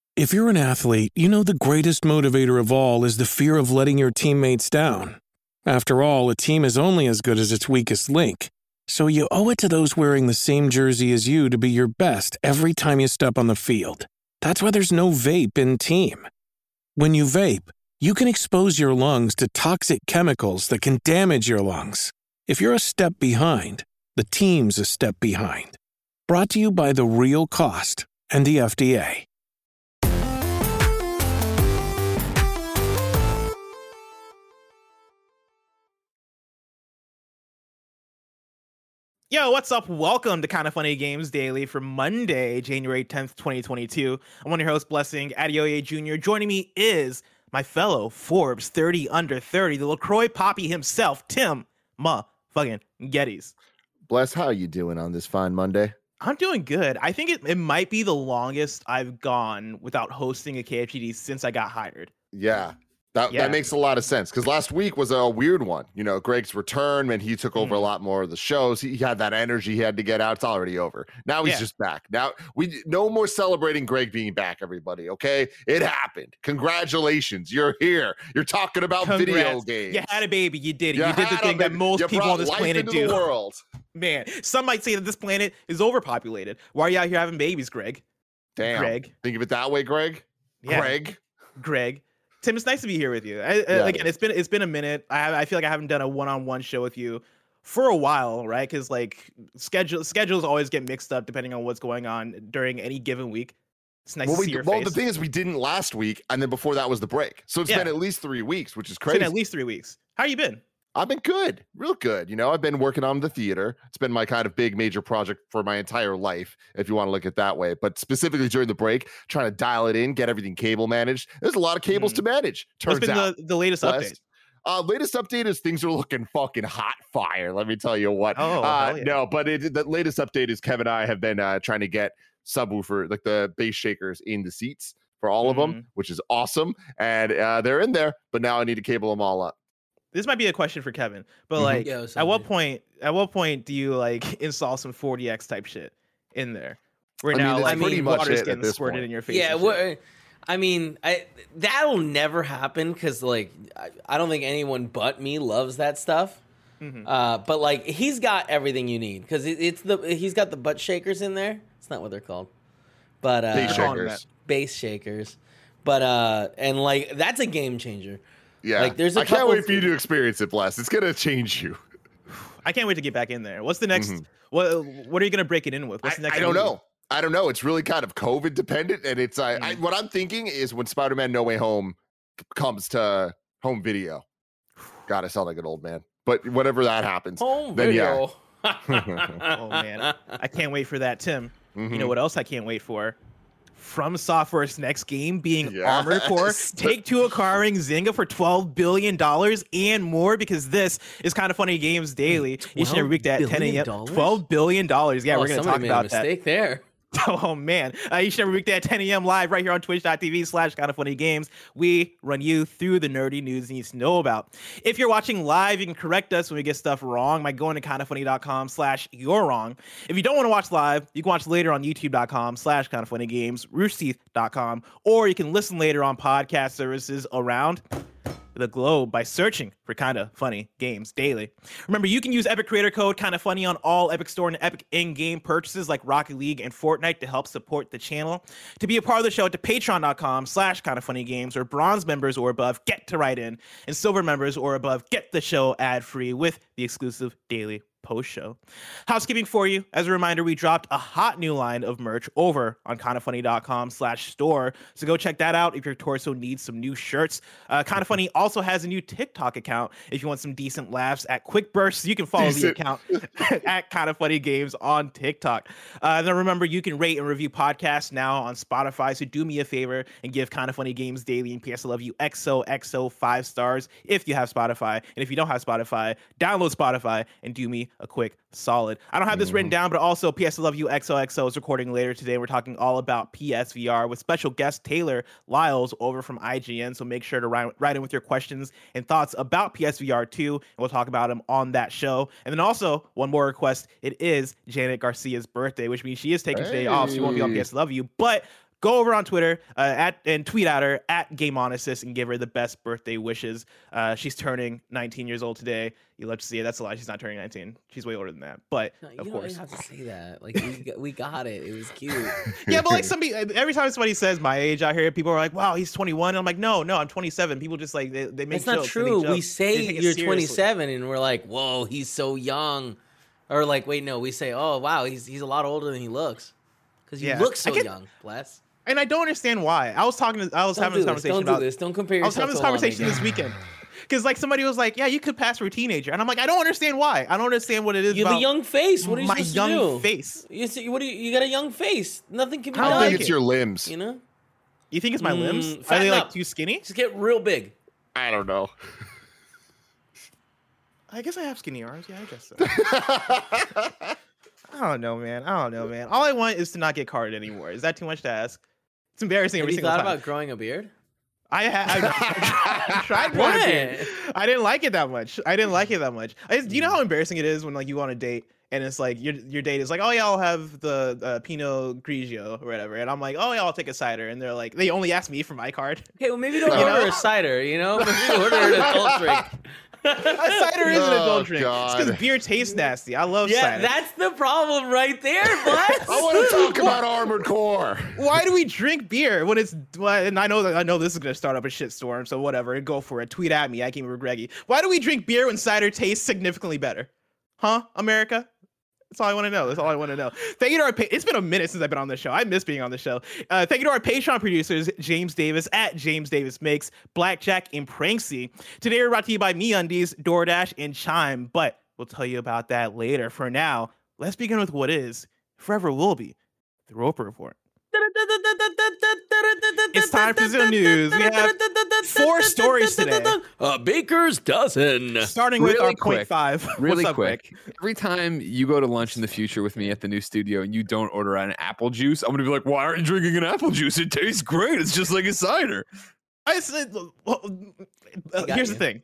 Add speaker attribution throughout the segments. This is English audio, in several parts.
Speaker 1: If you're an athlete, you know the greatest motivator of all is the fear of letting your teammates down. After all, a team is only as good as its weakest link. So you owe it to those wearing the same jersey as you to be your best every time you step on the field. That's why there's no vape in team. When you vape, you can expose your lungs to toxic chemicals that can damage your lungs. If you're a step behind, the team's a step behind. Brought to you by The Real Cost and the FDA.
Speaker 2: Yo, what's up? Welcome to Kinda Funny Games Daily for Monday, January 10th, 2022. I'm one of your hosts, Blessing Adeoye Jr. Joining me is my fellow Forbes 30 under 30, the LaCroix Poppy himself, Tim fucking Geddes.
Speaker 3: Bless, how are you doing on this fine Monday?
Speaker 2: I'm doing good. I think it might be the longest I've gone without hosting a KFGD since I got hired.
Speaker 3: Yeah. That makes a lot of sense because last week was a weird one. You know, Greg's return and he took over a lot more of the shows. He had that energy he had to get out. It's already over. Now he's just back. Now no more celebrating Greg being back, everybody. Okay, it happened. Congratulations, you're here. You're talking about video games.
Speaker 2: You had a baby. You did it. You did the thing that most people on this planet do.
Speaker 3: The world.
Speaker 2: Man, some might say that this planet is overpopulated. Why are you out here having babies, Greg?
Speaker 3: Damn. Greg. Think of it that way, Greg.
Speaker 2: Yeah. Greg. Tim, it's nice to be here with you. Again, it's been a minute. I feel like I haven't done a one-on-one show with you for a while, right? Because like schedules always get mixed up depending on what's going on during any given week. It's nice to see your face.
Speaker 3: Well, the thing is, we didn't last week, and then before that was the break, so it's been at least 3 weeks, which is crazy.
Speaker 2: It's been at least 3 weeks. How you been?
Speaker 3: I've been good, real good. You know, I've been working on the theater. It's been my kind of big major project for my entire life, if you want to look at it that way. But specifically during the break, trying to dial it in, get everything cable managed. There's a lot of cables to manage.
Speaker 2: What's been the latest update?
Speaker 3: Latest update is things are looking fucking hot fire. Let me tell you what. No, but the latest update is Kevin and I have been trying to get subwoofer, like the bass shakers in the seats for all of them, which is awesome. And they're in there, but now I need to cable them all up.
Speaker 2: This might be a question for Kevin, but like, at what point do you like install some 40X type shit in there? Where water's getting squirted in your face.
Speaker 4: Yeah, that'll never happen because like I don't think anyone but me loves that stuff. But like he's got everything you need because he's got the butt shakers in there. It's not what they're called, but bass shakers. But and like that's a game changer.
Speaker 3: Yeah, like, I can't wait for you to experience it, Blast. It's gonna change you.
Speaker 2: I can't wait to get back in there. What's the next? What are you gonna break it in with? What's the next?
Speaker 3: I don't know. I don't know. It's really kind of COVID dependent, and it's what I'm thinking is when Spider-Man No Way Home comes to home video. God, I sound like an old man, but whenever that happens,
Speaker 4: home video.
Speaker 2: Oh man, I can't wait for that, Tim. You know what else I can't wait for? From Software's next game being Armored Core, Take-Two acquiring Zynga for $12 billion and more, because this is Kinda Funny Games Daily. Each and every week at 10 a.m. $12 billion. Yeah, we're going to talk about that.
Speaker 4: Mistake there.
Speaker 2: Oh man, each and every weekday at 10 a.m. live right here on twitch.tv/kindafunnygames. We run you through the nerdy news you need to know about. If you're watching live, you can correct us when we get stuff wrong by going to kindafunny.com/you're wrong. If you don't want to watch live, you can watch later on youtube.com/kindafunnygames, roosterteeth.com, or you can listen later on podcast services around the globe by searching for Kinda Funny Games Daily. Remember, you can use Epic Creator Code Kinda Funny on all Epic Store and Epic in-game purchases like Rocket League and Fortnite to help support the channel. To be a part of the show, to patreon.com/kindafunnygames, where bronze members or above get to write in, and silver members or above get the show ad-free with the exclusive daily post-show. Housekeeping for you. As a reminder, we dropped a hot new line of merch over on kindafunny.com/store. So go check that out if your torso needs some new shirts. Kinda Funny also has a new TikTok account if you want some decent laughs at quick bursts. You can follow the account at Kinda Funny Games on TikTok. Then remember, you can rate and review podcasts now on Spotify. So do me a favor and give Kinda Funny Games Daily and PS I Love You XOXO 5 stars if you have Spotify. And if you don't have Spotify, download Spotify and do me a quick solid. I don't have this written down, but also PS I Love You XOXO is recording later today. We're talking all about PSVR with special guest Taylor Lyles over from IGN. So make sure to write in with your questions and thoughts about PSVR 2, and we'll talk about them on that show. And then also, one more request. It is Janet Garcia's birthday, which means she is taking today off. She won't be on PS I Love You, but go over on Twitter and tweet at her at GameOnassist and give her the best birthday wishes. She's turning 19 years old today. You love to see it. That's a lie. She's not turning 19. She's way older than that. But of course,
Speaker 4: you don't have to say that. Like we got it. It was cute.
Speaker 2: Yeah, but like every time somebody says my age out here, people are like, "Wow, he's 21." And I'm like, "No, I'm 27." People just like they make
Speaker 4: That's
Speaker 2: jokes.
Speaker 4: not true. We say you're 27, and we're like, "Whoa, he's so young," or like, "Wait, no." We say, "Oh, wow, he's a lot older than he looks," because you look so young, Bless.
Speaker 2: And I don't understand why. I was having this conversation about
Speaker 4: this. Don't compare yourself.
Speaker 2: I was having this conversation this weekend. Because like somebody was like, "Yeah, you could pass for a teenager," and I'm like, I don't understand why. I don't understand what it is.
Speaker 4: You have a young face. What are you supposed to do?
Speaker 2: My young face.
Speaker 4: You got a young face. Nothing can be
Speaker 3: done.
Speaker 4: done.
Speaker 3: I don't think it's your limbs.
Speaker 4: You know?
Speaker 2: You think it's my limbs? Are they like too skinny?
Speaker 4: Just get real big.
Speaker 3: I don't know.
Speaker 2: I guess I have skinny arms. Yeah, I guess so. I don't know, man. All I want is to not get carded anymore. Is that too much to ask? It's embarrassing every single time.
Speaker 4: Have you thought about growing a beard?
Speaker 2: I tried growing a beard. I didn't like it that much. Do you know how embarrassing it is when like you go on a date and it's like your date is like, "Oh yeah, I'll have the Pinot Grigio or whatever," and I'm like, "Oh yeah, I'll take a cider," and they're like, they only ask me for my card.
Speaker 4: Okay, well maybe don't order a cider. You know, maybe order an adult drink.
Speaker 2: A cider is an adult drink. It's because beer tastes nasty. I love cider.
Speaker 4: Yeah, that's the problem right there, bud.
Speaker 3: I want to talk about Armored Core.
Speaker 2: Why do we drink beer when it's? And I know this is gonna start up a shitstorm. So whatever, go for it. Tweet at me. I came with Greggy. Why do we drink beer when cider tastes significantly better? Huh, America? That's all I want to know. Thank you to our it's been a minute since I've been on this show. I miss being on the show. Thank you to our Patreon producers, James Davis at James Davis Makes, Blackjack, and Pranksy. Today we're brought to you by MeUndies, DoorDash, and Chime, but we'll tell you about that later. For now, let's begin with what is, forever will be, the Roper Report. It's time for some news. We have 4 stories today.
Speaker 4: A baker's dozen.
Speaker 2: Starting with our point 5.
Speaker 5: Really
Speaker 2: What's up,
Speaker 5: quick.
Speaker 2: Greg?
Speaker 5: Every time you go to lunch in the future with me at the new studio and you don't order an apple juice, I'm going to be like, "Why aren't you drinking an apple juice? It tastes great. It's just like a cider."
Speaker 2: I said, here's the thing.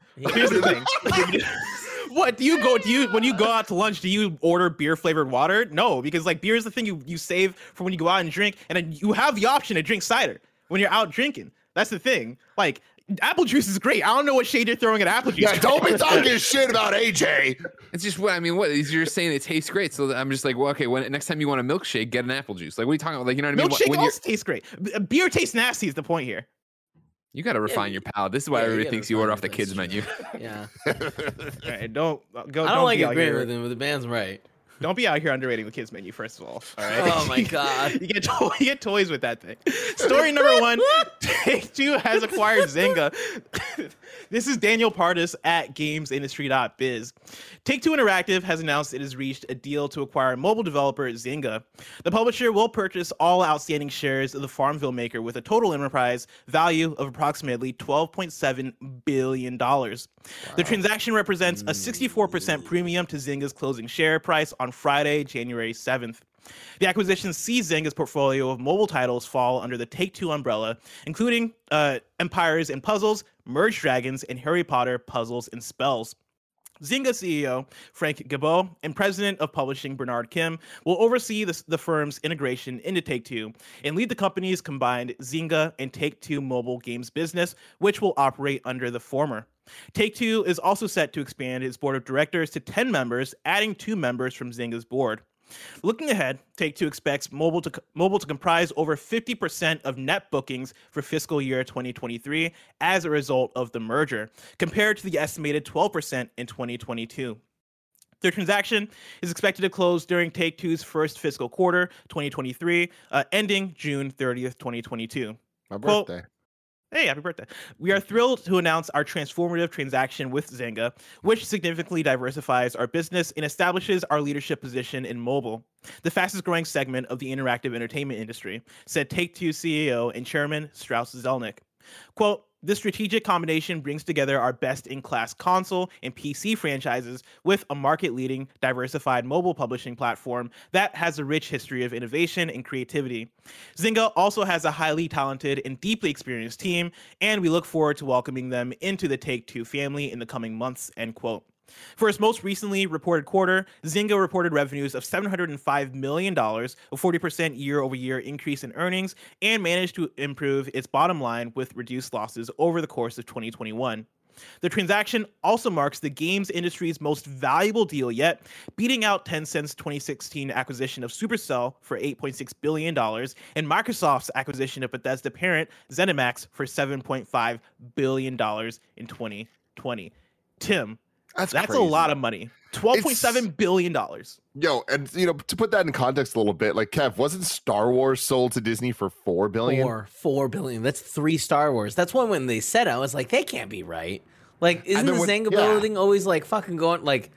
Speaker 2: What when you go out to lunch, do you order beer flavored water? No, because like beer is the thing you save for when you go out and drink, and then you have the option to drink cider when you're out drinking. That's the thing. Like apple juice is great. I don't know what shade you're throwing at apple juice.
Speaker 3: Yeah, don't be talking shit about AJ.
Speaker 5: It's just what you're saying. It tastes great, so I'm just like, well, okay. Next time you want a milkshake, get an apple juice. Like, what are you talking about? Like, you know what I mean?
Speaker 2: Milkshake also tastes great. Beer tastes nasty. Is the point here?
Speaker 5: You got to refine your palate. This is why everybody thinks you order off the kids menu.
Speaker 4: Yeah.
Speaker 2: Right, don't go.
Speaker 4: I don't like agreeing with him, but the band's right.
Speaker 2: Don't be out here underrating the kids menu, first of all. All right.
Speaker 4: Oh my God.
Speaker 2: You get toys with that thing. Story number 1: Take-Two has acquired Zynga. This is Daniel Pardis at GamesIndustry.biz. Take-Two Interactive has announced it has reached a deal to acquire mobile developer Zynga. The publisher will purchase all outstanding shares of the Farmville maker with a total enterprise value of approximately $12.7 billion. Wow. The transaction represents a 64% premium to Zynga's closing share price on Friday, January 7th. The acquisition sees Zynga's portfolio of mobile titles fall under the Take-Two umbrella, including Empires and Puzzles, Merge Dragons, and Harry Potter Puzzles and Spells. Zynga CEO Frank Gibeau and president of publishing Bernard Kim will oversee the firm's integration into Take-Two and lead the company's combined Zynga and Take-Two mobile games business, which will operate under the former. Take-Two is also set to expand its board of directors to 10 members, adding 2 members from Zynga's board. Looking ahead, Take-Two expects mobile to comprise over 50% of net bookings for fiscal year 2023 as a result of the merger, compared to the estimated 12% in 2022. The transaction is expected to close during Take-Two's first fiscal quarter, 2023, ending June 30th, 2022.
Speaker 3: My birthday.
Speaker 2: Hey, happy birthday. We are thrilled to announce our transformative transaction with Zynga, which significantly diversifies our business and establishes our leadership position in mobile, the fastest growing segment of the interactive entertainment industry, said Take-Two CEO and chairman Strauss Zelnick. Quote, "This strategic combination brings together our best-in-class console and PC franchises with a market-leading, diversified mobile publishing platform that has a rich history of innovation and creativity. Zynga also has a highly talented and deeply experienced team, and we look forward to welcoming them into the Take-Two family in the coming months," end quote. For its most recently reported quarter, Zynga reported revenues of $705 million, a 40% year-over-year increase in earnings, and managed to improve its bottom line with reduced losses over the course of 2021. The transaction also marks the games industry's most valuable deal yet, beating out Tencent's 2016 acquisition of Supercell for $8.6 billion and Microsoft's acquisition of Bethesda parent ZeniMax for $7.5 billion in 2020. Tim, that's a lot of money. $12.7 billion.
Speaker 3: Yo, and to put that in context a little bit, like Kev, wasn't Star Wars sold to Disney for $4 billion?
Speaker 4: $4 billion. That's 3 Star Wars. That's when they said it, I was like, they can't be right. Like, isn't the Zynga building always like fucking going like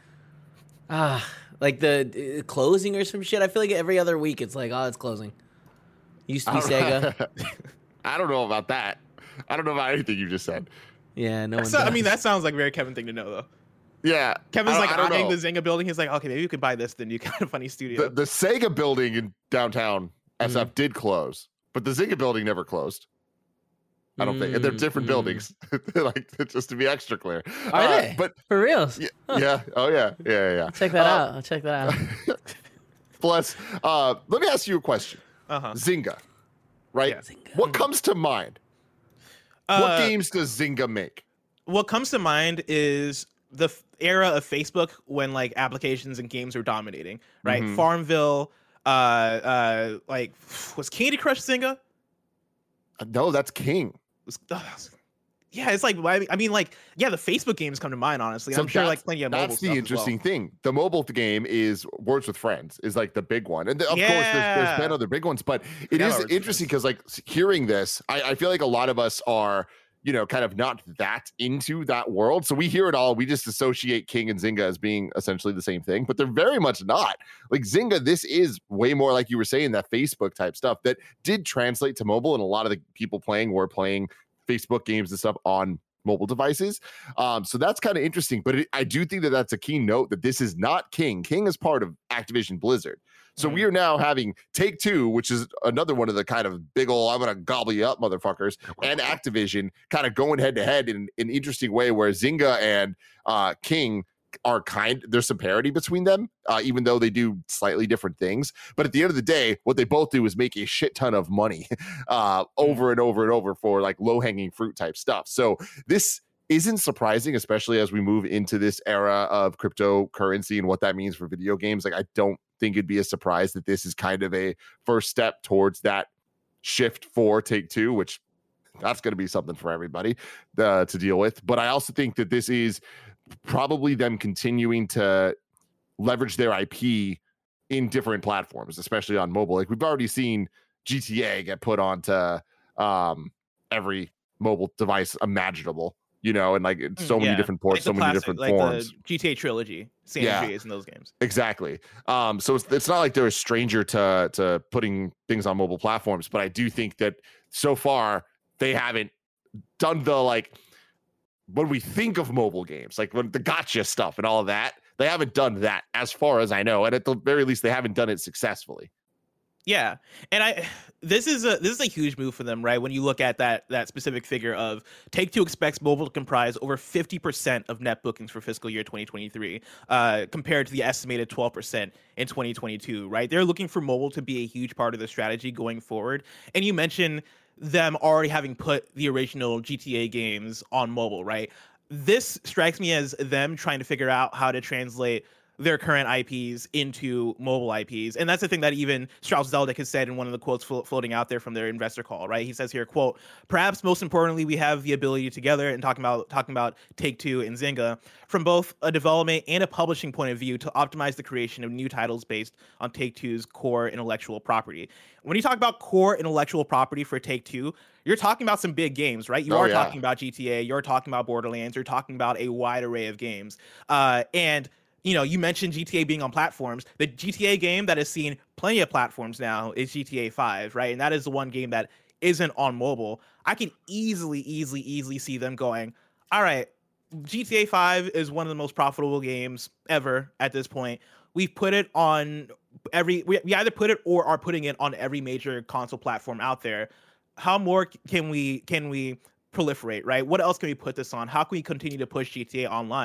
Speaker 4: the closing or some shit? I feel like every other week it's like, oh, it's closing. Used to be Sega.
Speaker 3: I don't know about that. I don't know about anything you just said.
Speaker 4: Yeah, no one does.
Speaker 2: I mean, that sounds like a very Kevin thing to know, though.
Speaker 3: Yeah.
Speaker 2: Kevin's like eyeing the Zynga building. He's like, okay, maybe we could buy this, the new Kind of Funny studio.
Speaker 3: The Sega building in downtown SF did close, but the Zynga building never closed. I don't think. And they're different buildings, like just to be extra clear.
Speaker 4: Are they?
Speaker 3: But
Speaker 4: for real?
Speaker 3: Yeah. Oh, yeah.
Speaker 4: I'll check that out. I'll check that out.
Speaker 3: Plus, let me ask you a question. Zynga, right? Yeah. Zynga. What comes to mind? What games does Zynga make?
Speaker 2: What comes to mind is the era of Facebook when like applications and games were dominating, right? Farmville, like was Candy Crush Zynga?
Speaker 3: No, that's King.
Speaker 2: Yeah, it's like I mean, like the Facebook games come to mind, honestly. So I'm sure like plenty of mobile.
Speaker 3: That's the interesting thing. The mobile game is Words with Friends is like the big one, and of course there's been other big ones, but it is interesting because like hearing this, I feel like a lot of us are kind of not that into that world. So we hear it all. We just associate King and Zynga as being essentially the same thing, but they're very much not. Like Zynga, this is way more like you were saying, that Facebook type stuff that did translate to mobile. And a lot of the people playing were playing Facebook games and stuff on mobile devices. So that's kind of interesting. But I do think that that's a key note that this is not King. King is part of Activision Blizzard. So we are now having Take-Two, which is another one of the kind of big ol' I'm going to gobble you up motherfuckers, and Activision kind of going head to head in an interesting way where Zynga and King are there's some parity between them, even though they do slightly different things. But at the end of the day, what they both do is make a shit ton of money over and over and over for like low-hanging fruit type stuff. So this isn't surprising, especially as we move into this era of cryptocurrency and what that means for video games. Like, I don't think it'd be a surprise that this is kind of a first step towards that shift for Take-Two, which that's going to be something for everybody to deal with. But I also think that this is probably them continuing to leverage their IP in different platforms, especially on mobile. Like we've already seen GTA get put onto every mobile device imaginable, and like so many different ports, like so many different forms.
Speaker 2: The GTA trilogy, San Andreas in those games.
Speaker 3: Exactly. So it's not like they're a stranger to putting things on mobile platforms, but I do think that so far they haven't done the like when we think of mobile games, like when the gotcha stuff and all of that, they haven't done that as far as I know, and at the very least, they haven't done it successfully.
Speaker 2: Yeah, and this is a huge move for them, right? When you look at that specific figure of Take-Two expects mobile to comprise over 50% of net bookings for fiscal year 2023, compared to the estimated 12% in 2022, right? They're looking for mobile to be a huge part of the strategy going forward. And you mentioned them already having put the original GTA games on mobile, right? This strikes me as them trying to figure out how to translate their current IPs into mobile IPs. And that's the thing that even Strauss Zelnick has said in one of the quotes floating out there from their investor call, right? He says here, quote, "Perhaps most importantly, we have the ability together," and talking about Take-Two and Zynga, "from both a development and a publishing point of view to optimize the creation of new titles based on Take-Two's core intellectual property." When you talk about core intellectual property for Take-Two, you're talking about some big games, right? You are talking about GTA, you're talking about Borderlands, you're talking about a wide array of games. And you mentioned GTA being on platforms. The GTA game that has seen plenty of platforms now is GTA 5, right? And that is the one game that isn't on mobile. I can easily see them going, all right, GTA 5 is one of the most profitable games ever at this point. We've put it on we either put it or are putting it on every major console platform out there. How more can we proliferate, right? What else can we put this on? How can we continue to push GTA Online?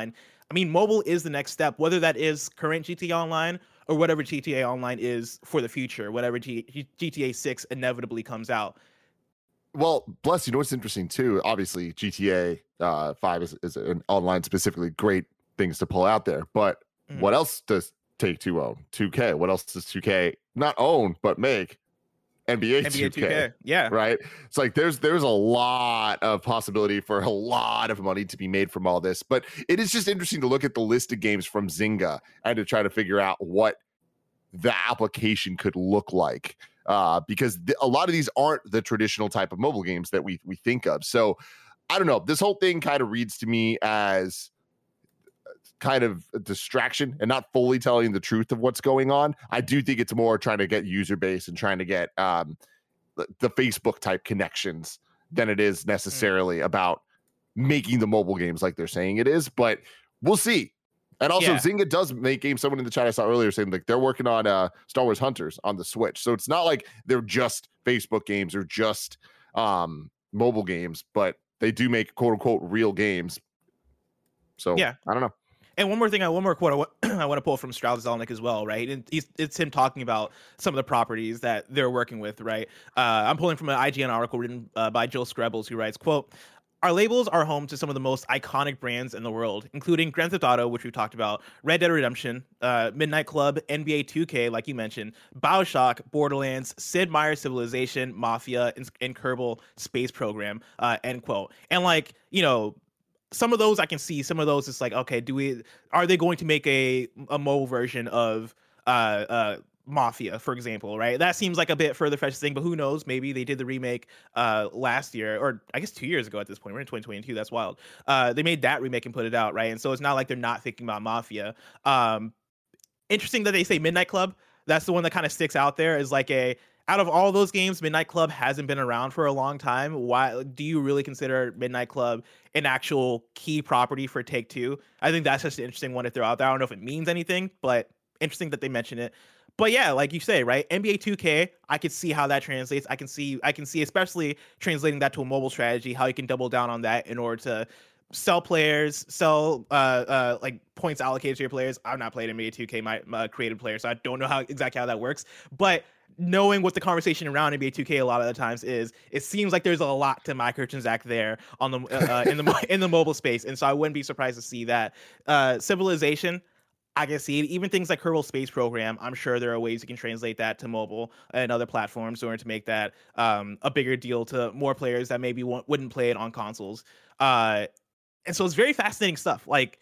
Speaker 2: I mean, mobile is the next step, whether that is current GTA Online or whatever GTA Online is for the future, whatever GTA 6 inevitably comes out.
Speaker 3: Well, Bless, you know what's interesting too? Obviously, GTA 5 is an online specifically great things to pull out there. But what else does Take-Two own? 2K. What else does 2K not own but make? NBA 2K.
Speaker 2: Yeah.
Speaker 3: Right? It's like there's a lot of possibility for a lot of money to be made from all this. But it is just interesting to look at the list of games from Zynga and to try to figure out what the application could look like. Because a lot of these aren't the traditional type of mobile games that we think of. So I don't know. This whole thing kind of reads to me as kind of a distraction and not fully telling the truth of what's going on. I do think it's more trying to get user base and trying to get the Facebook type connections than it is necessarily about making the mobile games like they're saying it is. But we'll see. And also, Zynga does make games. Someone in the chat I saw earlier saying like they're working on Star Wars Hunters on the Switch. So it's not like they're just Facebook games or just mobile games, but they do make quote unquote real games. So I don't know.
Speaker 2: And one more quote I want to pull from Strauss Zelnick as well, right? And it's him talking about some of the properties that they're working with, right? I'm pulling from an IGN article written by Joe Screbbles, who writes, quote, "Our labels are home to some of the most iconic brands in the world, including Grand Theft Auto, which we've talked about, Red Dead Redemption, Midnight Club, NBA 2K, like you mentioned, BioShock, Borderlands, Sid Meier's Civilization, Mafia, and Kerbal Space Program," end quote. And like, you know, some of those I can see, some of those it's like, okay, are they going to make a mobile version of Mafia, for example, right? That seems like a bit further fetched thing, but who knows? Maybe they did the remake last year, or I guess 2 years ago at this point. We're in 2022. That's wild. They made that remake and put it out, right? And so it's not like they're not thinking about Mafia. Interesting that they say Midnight Club. That's the one that kind of sticks out there as like out of all those games, Midnight Club hasn't been around for a long time. Why do you really consider Midnight Club an actual key property for Take-Two? I think that's just an interesting one to throw out there. I don't know if it means anything, but interesting that they mention it. But yeah, like you say, right? NBA 2K, I could see how that translates. I can see especially translating that to a mobile strategy, how you can double down on that in order to sell players, like points allocated to your players. I've not played NBA 2K, my creative player, so I don't know exactly how that works. But knowing what the conversation around NBA 2K a lot of the times is, it seems like there's a lot to microtransact there on the in the mobile space, and so I wouldn't be surprised to see that. Civilization, I can see it. Even things like Kerbal Space Program, I'm sure there are ways you can translate that to mobile and other platforms in order to make that a bigger deal to more players that maybe wouldn't play it on consoles. And so it's very fascinating stuff. Like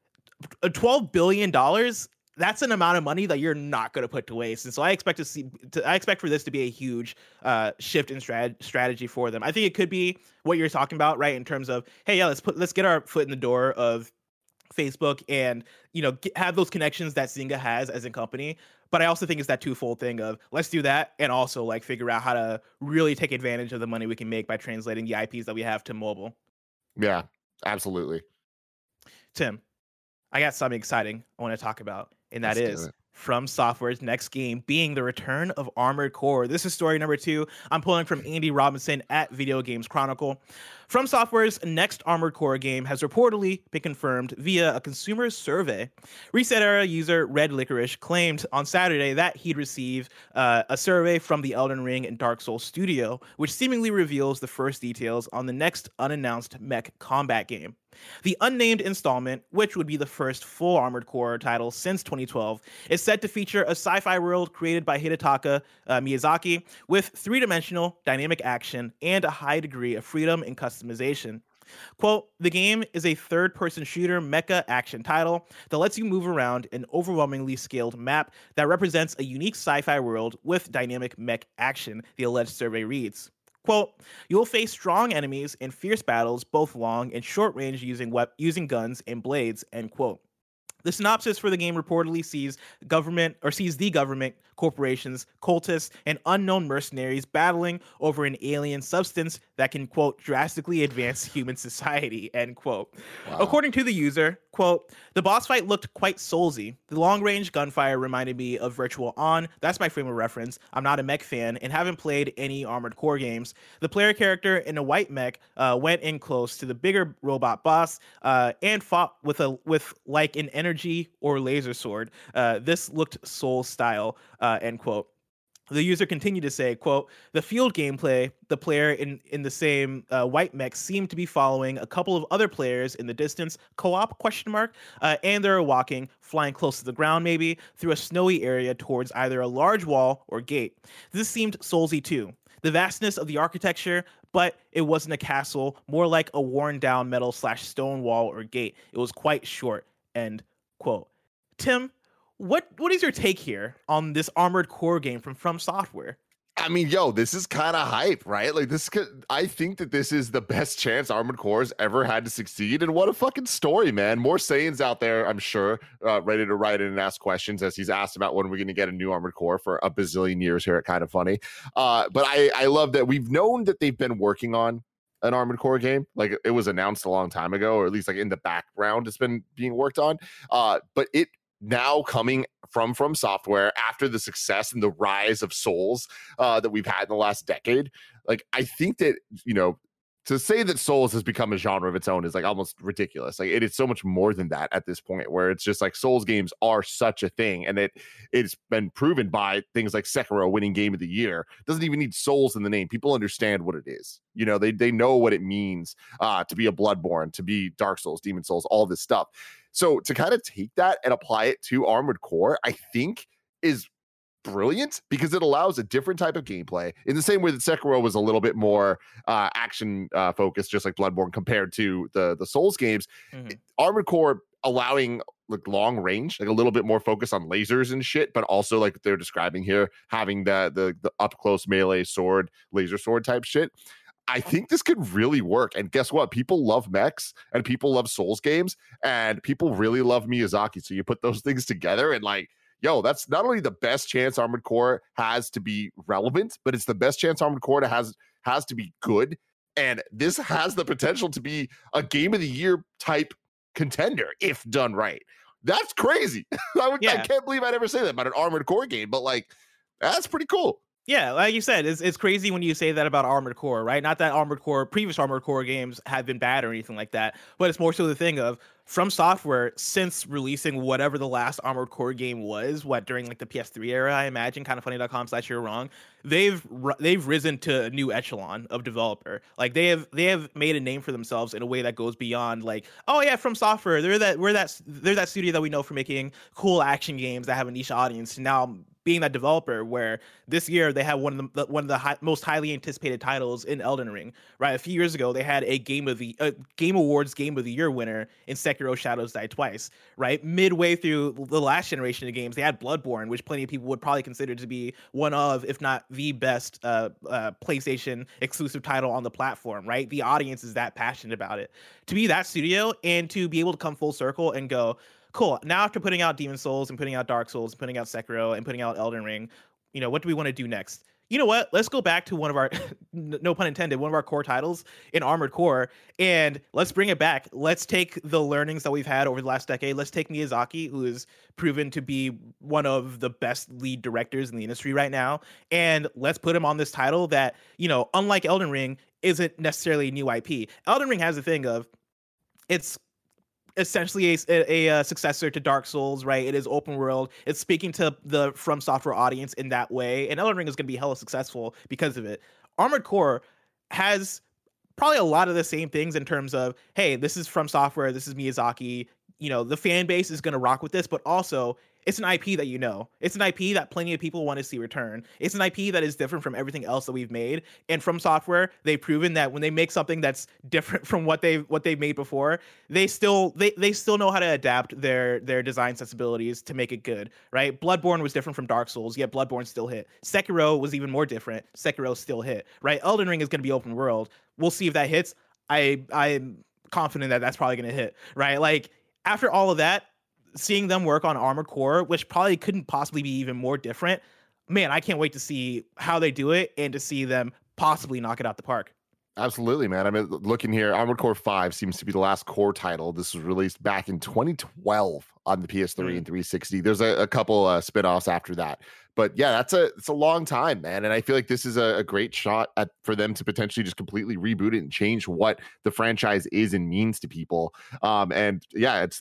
Speaker 2: $12 billion, that's an amount of money that you're not going to put to waste. And so I expect for this to be a huge shift in strategy for them. I think it could be what you're talking about, right? In terms of, hey, yeah, let's get our foot in the door of Facebook and, you know, have those connections that Zynga has as a company. But I also think it's that twofold thing of let's do that and also like figure out how to really take advantage of the money we can make by translating the IPs that we have to mobile.
Speaker 3: Yeah, absolutely.
Speaker 2: Tim, I got something exciting I want to talk about, and that is From Software's next game being the return of Armored Core. This is story number 2. I'm pulling from Andy Robinson at Video Games Chronicle. From Software's next Armored Core game has reportedly been confirmed via a consumer survey. Reset Era user Red Licorice claimed on Saturday that he'd received a survey from the Elden Ring and Dark Souls studio, which seemingly reveals the first details on the next unannounced mech combat game. The unnamed installment, which would be the first full Armored Core title since 2012, is set to feature a sci-fi world created by Hidetaka Miyazaki with three-dimensional dynamic action and a high degree of freedom and customization. Quote, "The game is a third-person shooter mecha action title that lets you move around an overwhelmingly scaled map that represents a unique sci-fi world with dynamic mech action," the alleged survey reads. Quote, "You'll face strong enemies in fierce battles, both long and short range using guns and blades," end quote. The synopsis for the game reportedly sees the government, corporations, cultists, and unknown mercenaries battling over an alien substance that can, quote, drastically advance human society, end quote. Wow. According to the user, quote, the boss fight looked quite soulsy. The long-range gunfire reminded me of Virtual On. That's my frame of reference. I'm not a mech fan and haven't played any Armored Core games. The player character in a white mech went in close to the bigger robot boss and fought with like an energy or laser sword. This looked Soul style, end quote. The user continued to say, quote, the field gameplay, the player in the same white mech seemed to be following a couple of other players in the distance, co-op, ? And they're walking, flying close to the ground maybe, through a snowy area towards either a large wall or gate. This seemed Soulsy too. The vastness of the architecture, but it wasn't a castle, more like a worn down metal/stone wall or gate. It was quite short, end quote. Tim, what is your take here on this Armored Core game from Software?
Speaker 3: I mean, this is kind of hype, right? Like I think that this is the best chance Armored Core's ever had to succeed. And what a fucking story, man. More Saiyans out there, I'm sure, ready to write in and ask questions, as he's asked about when we're going to get a new Armored Core for a bazillion years here at Kind of Funny. But I love that we've known that they've been working on an Armored Core game. Like, it was announced a long time ago, or at least like in the background it's been being worked on. But it now coming from Software after the success and the rise of Souls that we've had in the last decade. Like, I think that, to say that Souls has become a genre of its own is like almost ridiculous. Like, it is so much more than that at this point, where it's just like Souls games are such a thing, and it's been proven by things like Sekiro winning Game of the Year. It doesn't even need Souls in the name. People understand what it is. They know what it means to be a Bloodborne, to be Dark Souls, Demon Souls, all this stuff. So to kind of take that and apply it to Armored Core, I think is brilliant, because it allows a different type of gameplay in the same way that Sekiro was a little bit more action focused, just like Bloodborne, compared to the Souls games. Mm-hmm. Armored Core allowing like long range, like a little bit more focus on lasers and shit, but also like they're describing here, having the up close melee sword, laser sword type shit. I think this could really work. And guess what? People love mechs and people love Souls games and people really love Miyazaki. So you put those things together and like, that's not only the best chance Armored Core has to be relevant, but it's the best chance Armored Core has to be good. And this has the potential to be a Game of the Year type contender if done right. That's crazy. I can't believe I'd ever say that about an Armored Core game, but like, that's pretty cool.
Speaker 2: Yeah, like you said, it's crazy when you say that about Armored Core, right? Not that previous Armored Core games have been bad or anything like that, but it's more so the thing of From Software, since releasing whatever the last Armored Core game was, during like the PS3 era, I imagine, kindoffunny.com/you're wrong, they've risen to a new echelon of developer. Like they have made a name for themselves in a way that goes beyond like, oh yeah, From Software, they're that studio that we know for making cool action games that have a niche audience. Now being that developer, where this year they had one of the most highly anticipated titles in Elden Ring, right? A few years ago, they had a Game Awards Game of the Year winner in Sekiro: Shadows Die Twice, right? Midway through the last generation of games, they had Bloodborne, which plenty of people would probably consider to be one of, if not the best PlayStation exclusive title on the platform, right? The audience is that passionate about it. To be that studio and to be able to come full circle and go, cool, now after putting out Demon Souls and putting out Dark Souls and putting out Sekiro and putting out Elden Ring, what do we want to do next? You know what? Let's go back to one of our, no pun intended, one of our core titles in Armored Core, and let's bring it back. Let's take the learnings that we've had over the last decade. Let's take Miyazaki, who is proven to be one of the best lead directors in the industry right now, and let's put him on this title that, unlike Elden Ring, isn't necessarily a new IP. Elden Ring has the thing of, it's essentially a successor to Dark Souls, right? It is open world. It's speaking to the From Software audience in that way, and Elden Ring is going to be hella successful because of it. Armored Core has probably a lot of the same things in terms of, hey, this is From Software, this is Miyazaki, the fan base is going to rock with this, but also it's an IP that it's an IP that plenty of people want to see return. It's an IP that is different from everything else that we've made. And From Software, they've proven that when they make something that's different from what they've made before, they still know how to adapt their design sensibilities to make it good, right? Bloodborne was different from Dark Souls, yet Bloodborne still hit. Sekiro was even more different. Sekiro still hit, right? Elden Ring is going to be open world. We'll see if that hits. I'm confident that that's probably going to hit, right? Like, after all of that, seeing them work on Armored Core, which probably couldn't possibly be even more different, man, I can't wait to see how they do it and to see them possibly knock it out the park.
Speaker 3: Absolutely, man. I mean, looking here, Armored Core 5 seems to be the last core title. This was released back in 2012 on the PS3 and 360. There's a couple spin-offs after that. But yeah, it's a long time, man. And I feel like this is a great shot for them to potentially just completely reboot it and change what the franchise is and means to people. And yeah, it's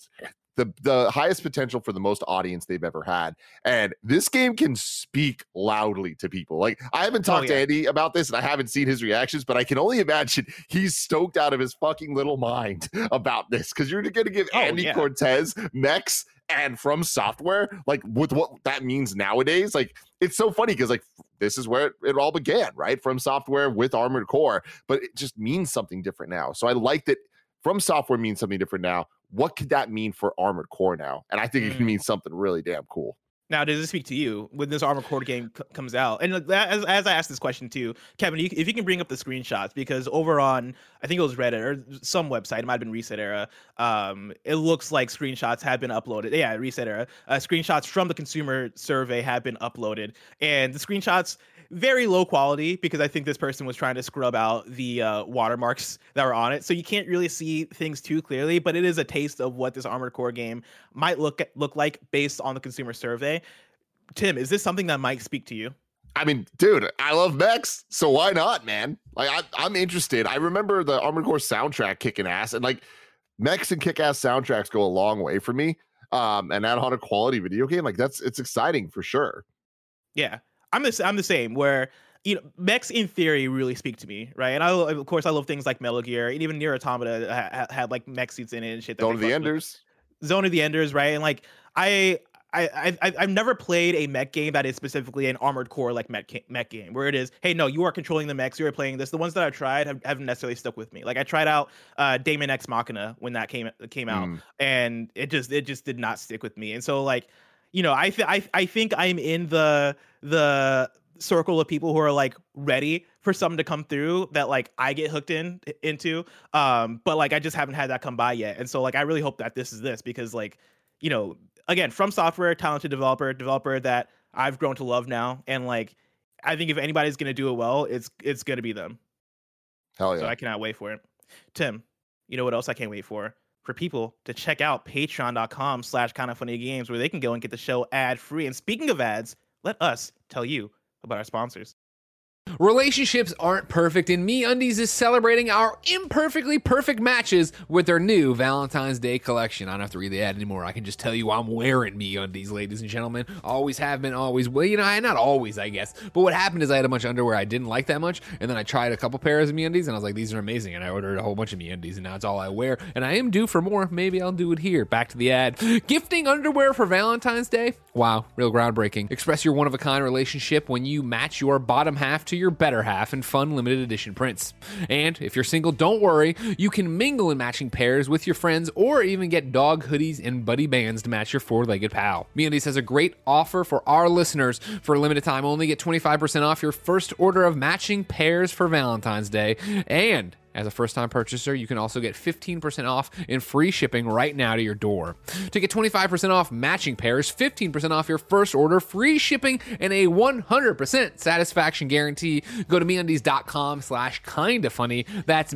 Speaker 3: the highest potential for the most audience they've ever had. And this game can speak loudly to people. Like, I haven't talked to Andy about this and I haven't seen his reactions, but I can only imagine he's stoked out of his fucking little mind about this, because you're going to give Andy Cortez mechs and From Software, like, with what that means nowadays. Like, it's so funny because, like, this is where it all began, right? From Software with Armored Core, but it just means something different now. So I like that From Software means something different now. What could that mean for Armored Core now? And I think it can mean something really damn cool.
Speaker 2: Now, does it speak to you when this Armored Core game comes out? And as I asked this question too, Kevin, if you can bring up the screenshots, because over on, I think it was Reddit or some website, it might have been Reset Era, it looks like screenshots have been uploaded. Yeah, Reset Era. Screenshots from the consumer survey have been uploaded. And the screenshots, very low quality, because I think this person was trying to scrub out the watermarks that were on it. So you can't really see things too clearly, but it is a taste of what this Armored Core game might look like based on the consumer survey. Tim, is this something that might speak to you?
Speaker 3: I mean, dude, I love mechs, so why not, man? Like, I'm interested. I remember the Armored Core soundtrack kicking ass, and like, mechs and kick-ass soundtracks go a long way for me. And that on a quality video game, like, it's exciting for sure.
Speaker 2: Yeah. I'm the same, where, you know, mechs in theory really speak to me, right? And I love things like Metal Gear, and even Nier Automata had like mech suits in it and shit.
Speaker 3: Zone of the Enders,
Speaker 2: right? And like I've never played a mech game that is specifically an Armored Core like mech game, where it is, hey, no, you are controlling the mechs, you are playing this. The ones that I've tried haven't necessarily stuck with me. Like, I tried out Daemon X Machina when that came out, and it just did not stick with me. And so, like, you know, I think I'm in the circle of people who are like ready for something to come through that like I get hooked into. But like, I just haven't had that come by yet. And so like, I really hope that this is this, because like, you know, again, From Software, talented developer that I've grown to love now. And like, I think if anybody's going to do it well, it's going to be them.
Speaker 3: Hell yeah.
Speaker 2: So I cannot wait for it. Tim, you know what else I can't wait for? For people to check out patreon.com/kindafunnygames, where they can go and get the show ad free. And speaking of ads, let us tell you about our sponsors.
Speaker 6: Relationships aren't perfect, and MeUndies is celebrating our imperfectly perfect matches with their new Valentine's Day collection. I don't have to read the ad anymore. I can just tell you I'm wearing MeUndies, ladies and gentlemen. Always have been, always will. You know, not always, I guess. But what happened is I had a bunch of underwear I didn't like that much, and then I tried a couple pairs of MeUndies, and I was like, these are amazing. And I ordered a whole bunch of MeUndies, and now it's all I wear. And I am due for more. Maybe I'll do it here. Back to the ad. Gifting underwear for Valentine's Day? Wow, real groundbreaking. Express your one-of-a-kind relationship when you match your bottom half to your better half in fun limited edition prints. And if you're single, don't worry, you can mingle in matching pairs with your friends, or even get dog hoodies and buddy bands to match your four-legged pal. MeUndies has a great offer for our listeners. For a limited time only, get 25% off your first order of matching pairs for Valentine's Day. And as a first-time purchaser, you can also get 15% off and free shipping right now to your door. To get 25% off matching pairs, 15% off your first order, free shipping, and a 100% satisfaction guarantee, go to MeUndies.com/kindafunny. That's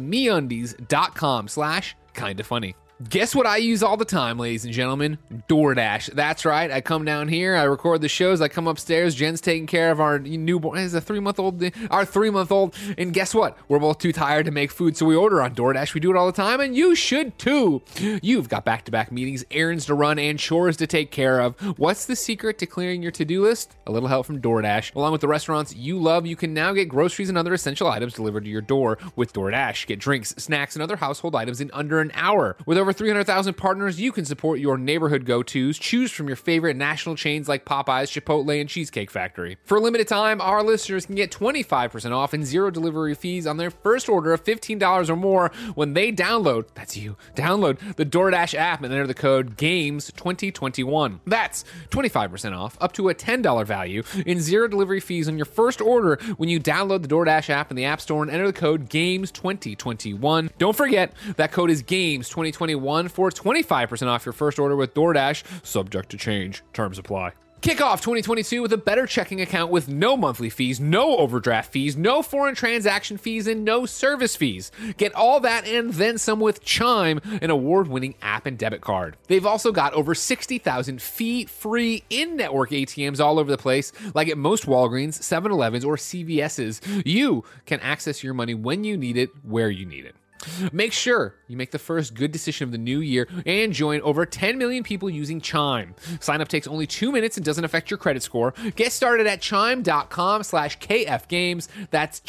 Speaker 6: MeUndies.com/kindafunny. Guess what I use all the time, ladies and gentlemen? DoorDash. That's right. I come down here, I record the shows, I come upstairs, Jen's taking care of our newborn, is a 3-month-old, our 3-month-old, and guess what? We're both too tired to make food, so we order on DoorDash. We do it all the time, and you should too. You've got back-to-back meetings, errands to run, and chores to take care of. What's the secret to clearing your to-do list? A little help from DoorDash. Along with the restaurants you love, you can now get groceries and other essential items delivered to your door with DoorDash. Get drinks, snacks, and other household items in under an hour. With over 300,000 partners, you can support your neighborhood go-tos. Choose from your favorite national chains like Popeyes, Chipotle, and Cheesecake Factory. For a limited time, our listeners can get 25% off and zero delivery fees on their first order of $15 or more when they download the DoorDash app and enter the code GAMES2021. That's 25% off, up to a $10 value, and zero delivery fees on your first order when you download the DoorDash app in the App Store and enter the code GAMES2021. Don't forget, that code is GAMES2021 2021 for 25% off your first order with DoorDash, subject to change. Terms apply. Kick off 2022 with a better checking account with no monthly fees, no overdraft fees, no foreign transaction fees, and no service fees. Get all that and then some with Chime, an award-winning app and debit card. They've also got over 60,000 fee-free in-network ATMs all over the place, like at most Walgreens, 7-Elevens, or CVS's. You can access your money when you need it, where you need it. Make sure you make the first good decision of the new year and join over 10 million people using Chime. Sign up takes only 2 minutes and doesn't affect your credit score. Get started at chime.com/KFgames. That's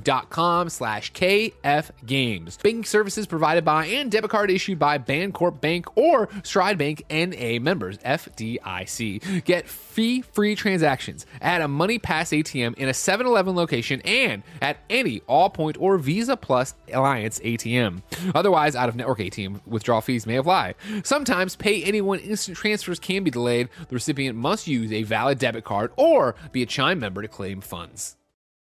Speaker 6: chime.com/KFgames. Banking services provided by and debit card issued by Bancorp Bank or Stride Bank NA, members FDIC. Get fee-free transactions at a Money Pass ATM in a 7-Eleven location and at any Allpoint or Visa Plus Alliance ATM. Otherwise, out-of-network ATM withdrawal fees may apply. Sometimes pay anyone instant transfers can be delayed. The recipient must use a valid debit card or be a Chime member to claim funds.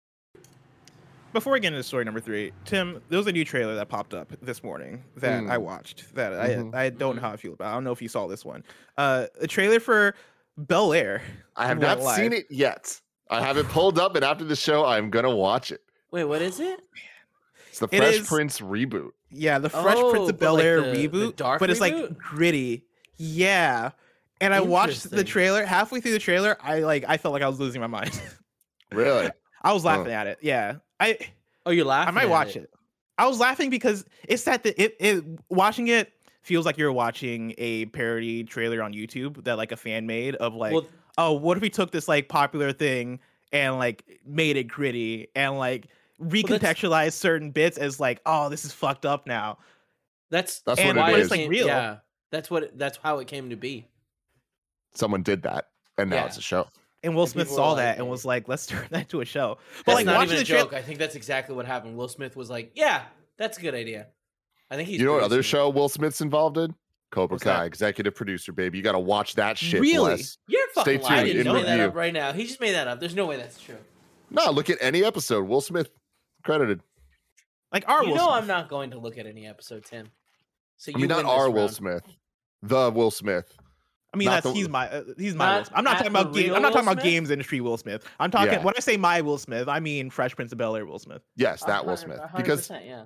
Speaker 2: Before we get into story number 3, Tim, there was a new trailer that popped up this morning that I watched that I don't know how I feel about. I don't know if you saw this one. A trailer for Bel Air.
Speaker 3: I have not seen it yet. I have it pulled up, and after the show, I'm going to watch it.
Speaker 4: Wait, what is it?
Speaker 3: It's the Fresh Prince reboot.
Speaker 2: Yeah, the Fresh Prince of Bel Air reboot, but it's like gritty. Yeah. And I watched the trailer. Halfway through the trailer, I felt like I was losing my mind.
Speaker 3: Really?
Speaker 2: I was laughing at it. Yeah.
Speaker 4: You're laughing?
Speaker 2: I might watch it. I was laughing because it's that watching it feels like you're watching a parody trailer on YouTube that like a fan made of like, what if we took this like popular thing and like made it gritty and like recontextualize certain bits as like, oh, this is fucked up now.
Speaker 3: That's what it is.
Speaker 2: It's like real.
Speaker 4: Yeah, that's how it came to be.
Speaker 3: Someone did that, and now it's a show.
Speaker 2: And Will Smith saw that and was like, let's turn that to a show. But
Speaker 4: that's not even a joke. I think that's exactly what happened. Will Smith was like, yeah, that's a good idea. I think he's.
Speaker 3: You know what other show Will Smith's involved in? Cobra Kai, executive producer, baby. You got to watch that shit.
Speaker 2: Really?
Speaker 3: Bless.
Speaker 4: You're fucking
Speaker 3: Stay tuned.
Speaker 4: lying. He just made that up right now. He just made that up. There's no way that's true.
Speaker 3: No, look at any episode. Will Smith credited.
Speaker 2: Like our Will Smith.
Speaker 4: I'm not going to look at any episode, Tim. So
Speaker 3: I mean, not our Will Smith. The Will Smith.
Speaker 2: I mean, he's my Will Smith. I'm not talking about games. I'm not talking about games industry Will Smith. I'm talking when I say my Will Smith, I mean Fresh Prince of Bel Air Will Smith.
Speaker 3: Yes, that Will Smith. Because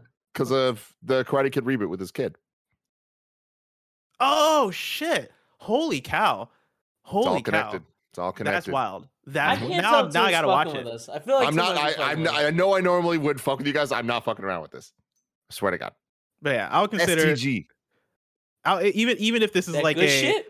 Speaker 3: of the Karate Kid reboot with his kid.
Speaker 2: Oh shit! Holy cow! Holy cow!
Speaker 3: It's all connected.
Speaker 2: That's wild. Now I gotta watch it.
Speaker 4: I feel like
Speaker 3: I know I normally would fuck with you guys. I'm not fucking around with this. I swear to God.
Speaker 2: But yeah, I would consider
Speaker 3: STG.
Speaker 2: Even if this is like
Speaker 4: good shit.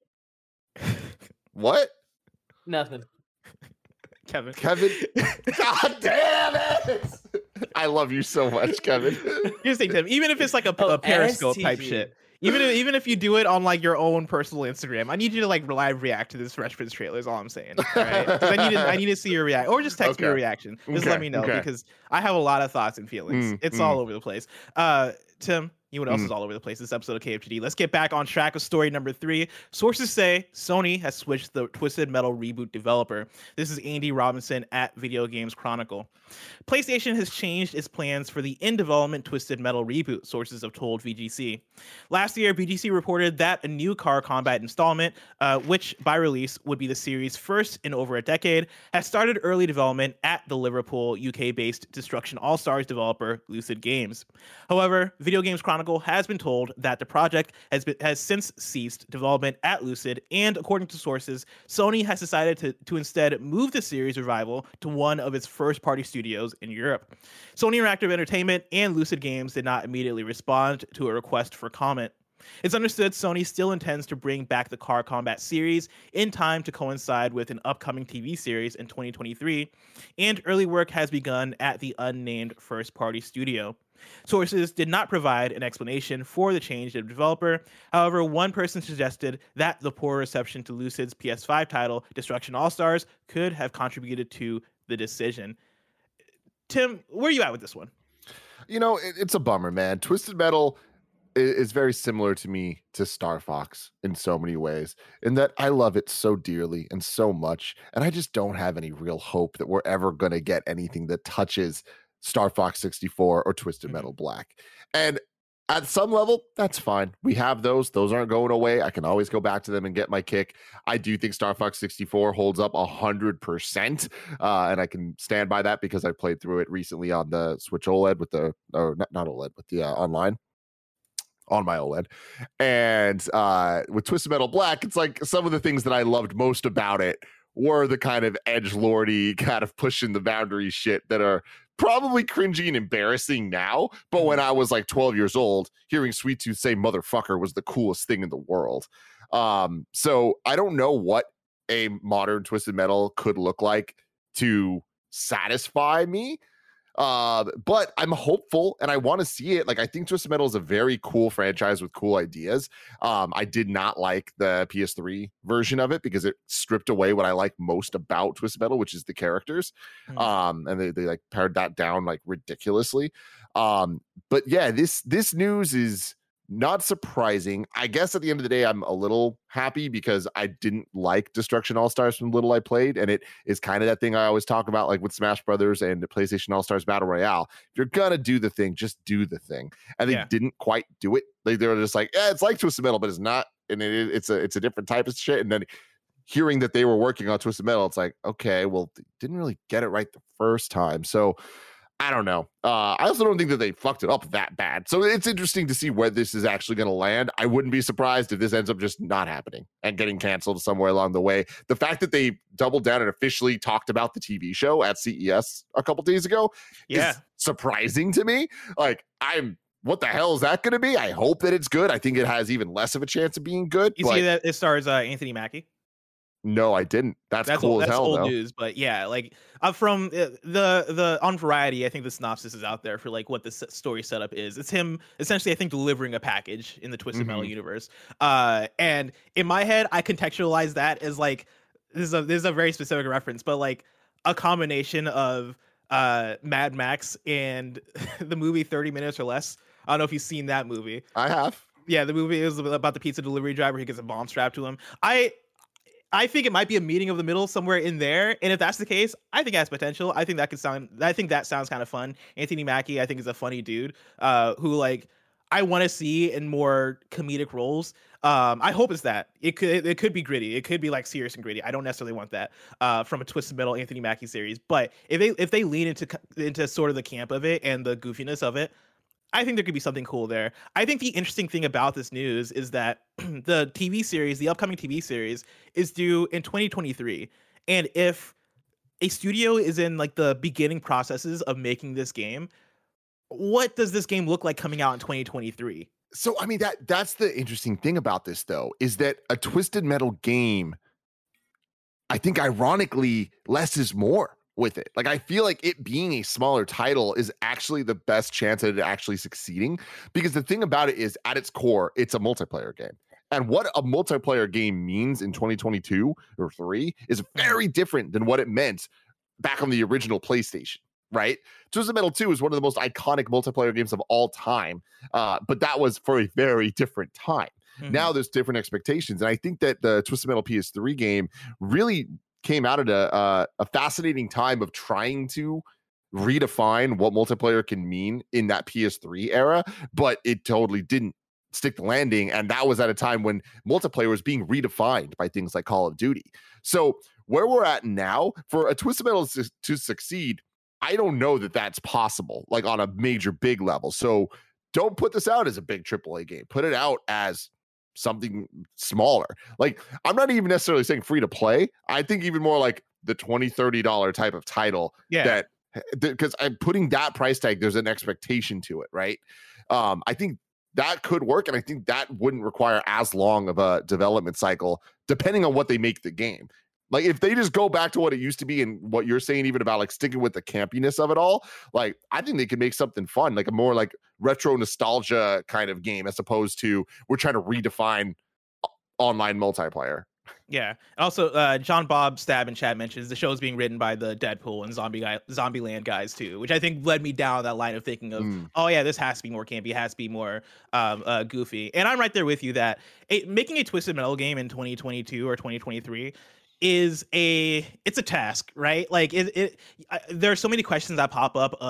Speaker 3: What?
Speaker 4: Nothing.
Speaker 2: Kevin.
Speaker 3: God damn it! I love you so much, Kevin.
Speaker 2: Here's the thing, Tim. Even if it's like a Periscope type shit. Even if you do it on like your own personal Instagram, I need you to like live react to this Fresh Prince trailer. Is all I'm saying. All right? I need to see your reaction, or just text me your reaction. Just let me know because I have a lot of thoughts and feelings. It's all over the place. Tim, you know what else is all over the place? This episode of KFGD. Let's get back on track with story number 3. Sources say Sony has switched the Twisted Metal reboot developer. This is Andy Robinson at Video Games Chronicle. PlayStation has changed its plans for the in-development Twisted Metal reboot, sources have told VGC. Last year, VGC reported that a new car combat installment, which by release would be the series' first in over a decade, has started early development at the Liverpool, UK-based Destruction All-Stars developer Lucid Games. However, Video Games Chronicle has been told that the project has since ceased development at Lucid, and according to sources, Sony has decided to instead move the series revival to one of its first-party studios in Europe. Sony Interactive Entertainment and Lucid Games did not immediately respond to a request for comment. It's understood Sony still intends to bring back the car combat series in time to coincide with an upcoming TV series in 2023, and early work has begun at the unnamed first-party studio. Sources did not provide an explanation for the change of developer. However, one person suggested that the poor reception to Lucid's PS5 title, Destruction All-Stars, could have contributed to the decision. Tim, where are you at with this one?
Speaker 3: You know, it's a bummer, man. Twisted Metal is very similar to me to Star Fox in so many ways, in that I love it so dearly and so much, and I just don't have any real hope that we're ever going to get anything that touches Star Fox 64 or Twisted Metal Black. And At some level, that's fine. We have those. Those aren't going away. I can always go back to them and get my kick. I do think Star Fox 64 holds up 100%. And I can stand by that because I played through it recently on the Switch OLED with the, or not OLED, with the online. On my OLED. And with Twisted Metal Black, it's like some of the things that I loved most about it were the kind of edgelordy, kind of pushing the boundary shit that are probably cringy and embarrassing now. But when I was like 12 years old, hearing Sweet Tooth say motherfucker was the coolest thing in the world. So I don't know what a modern Twisted Metal could look like to satisfy me. But I'm hopeful and I want to see it. Like, I think Twisted Metal is a very cool franchise with cool ideas. I did not like the PS3 version of it because it stripped away what I like most about Twisted Metal, which is the characters. And they like pared that down like ridiculously. But yeah, this news is not surprising. I guess at the end of the day, I'm a little happy because I didn't like Destruction All-Stars from little I played. And it is kind of that thing I always talk about, like with Smash Brothers and the PlayStation All-Stars Battle Royale. If you're going to do the thing, just do the thing. And they didn't quite do it. Like, they were just like, it's like Twisted Metal, but it's not. And it's a different type of shit. And then hearing that they were working on Twisted Metal, it's like, okay, well, they didn't really get it right the first time. So I don't know. I also don't think that they fucked it up that bad. So it's interesting to see where this is actually going to land. I wouldn't be surprised if this ends up just not happening and getting canceled somewhere along the way. The fact that they doubled down and officially talked about the TV show at CES a couple days ago is surprising to me. Like, what the hell is that going to be? I hope that it's good. I think it has even less of a chance of being good.
Speaker 2: You see that it stars Anthony Mackie?
Speaker 3: No, I didn't. That's cool as hell.
Speaker 2: That's old
Speaker 3: though.
Speaker 2: news, but yeah, like from the on Variety, I think the synopsis is out there for like what the story setup is. It's him essentially, I think, delivering a package in the Twisted Metal universe. And in my head, I contextualize that as like this is a very specific reference, but like a combination of Mad Max and the movie 30 Minutes or Less. I don't know if you've seen that movie.
Speaker 3: I have.
Speaker 2: Yeah, the movie is about the pizza delivery driver. He gets a bomb strapped to him. I think it might be a meeting of the middle somewhere in there, and if that's the case, I think it has potential. I think that sounds kind of fun. Anthony Mackie, I think, is a funny dude who like I want to see in more comedic roles. I hope it's that. It could be gritty. It could be like serious and gritty. I don't necessarily want that from a Twisted Metal Anthony Mackie series, but if they lean into sort of the camp of it and the goofiness of it, I think there could be something cool there. I think the interesting thing about this news is that the TV series, the upcoming TV series, is due in 2023. And if a studio is in like the beginning processes of making this game, what does this game look like coming out in 2023?
Speaker 3: So, I mean, that's the interesting thing about this, though, is that a Twisted Metal game, I think ironically, less is more with it. Like, I feel like it being a smaller title is actually the best chance at it actually succeeding, because the thing about it is, at its core, it's a multiplayer game. And what a multiplayer game means in 2022 or 3 is very different than what it meant back on the original PlayStation, right? Twisted Metal 2 is one of the most iconic multiplayer games of all time, but that was for a very different time. Now there's different expectations. And I think that the Twisted Metal PS3 game really came out at a fascinating time of trying to redefine what multiplayer can mean in that PS3 era, but it totally didn't stick the landing. And that was at a time when multiplayer was being redefined by things like Call of Duty. So where we're at now, for a Twisted Metal to succeed, I don't know that that's possible, like on a major big level. So don't put this out as a big AAA game. Put it out as something smaller. Like, I'm not even necessarily saying free to play. I think even more like the $20-$30 type of title. That because I'm putting that price tag, there's an expectation to it, right? I think that could work, and I think that wouldn't require as long of a development cycle, depending on what they make the game. Like, if they just go back to what it used to be, and what you're saying even about like sticking with the campiness of it all, like, I think they could make something fun, like a more like retro nostalgia kind of game, as opposed to we're trying to redefine online multiplayer.
Speaker 2: Yeah. Also, John Bob Stab in chat mentions the show is being written by the Deadpool and Zombieland guys too, which I think led me down that line of thinking of, oh yeah, this has to be more campy, it has to be more goofy. And I'm right there with you that making a Twisted Metal game in 2022 or 2023 it's a task, right? Like there are so many questions that pop up of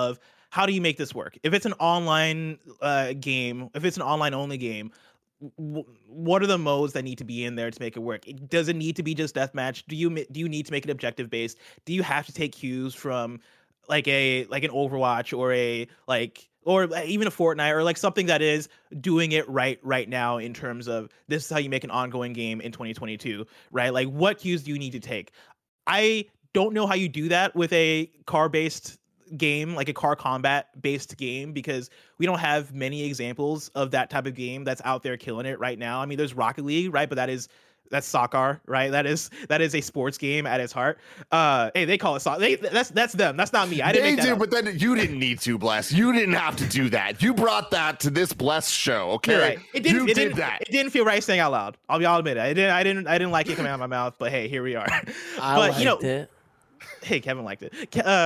Speaker 2: how do you make this work? If it's an online game, if it's an online only game, what are the modes that need to be in there to make it work? Does it need to be just deathmatch? Do you need to make it objective based? Do you have to take cues from like an Overwatch or or even a Fortnite or like something that is doing it right now in terms of this is how you make an ongoing game in 2022, right? Like what cues do you need to take? I don't know how you do that with a car-based game, like a car combat based game, because we don't have many examples of that type of game that's out there killing it right now. I mean, there's Rocket League, right? But that's soccer, right? That is a sports game at its heart. Hey, they call it soccer. That's them. That's not me. I didn't make that up.
Speaker 3: But then you didn't need to, Bless. You didn't have to do that. You brought that to this Bless show, okay?
Speaker 2: You're right. It didn't feel right saying out loud. I'll admit it. I didn't like it coming out of my mouth, but hey, here we are.
Speaker 4: I liked it.
Speaker 2: Hey, Kevin liked it.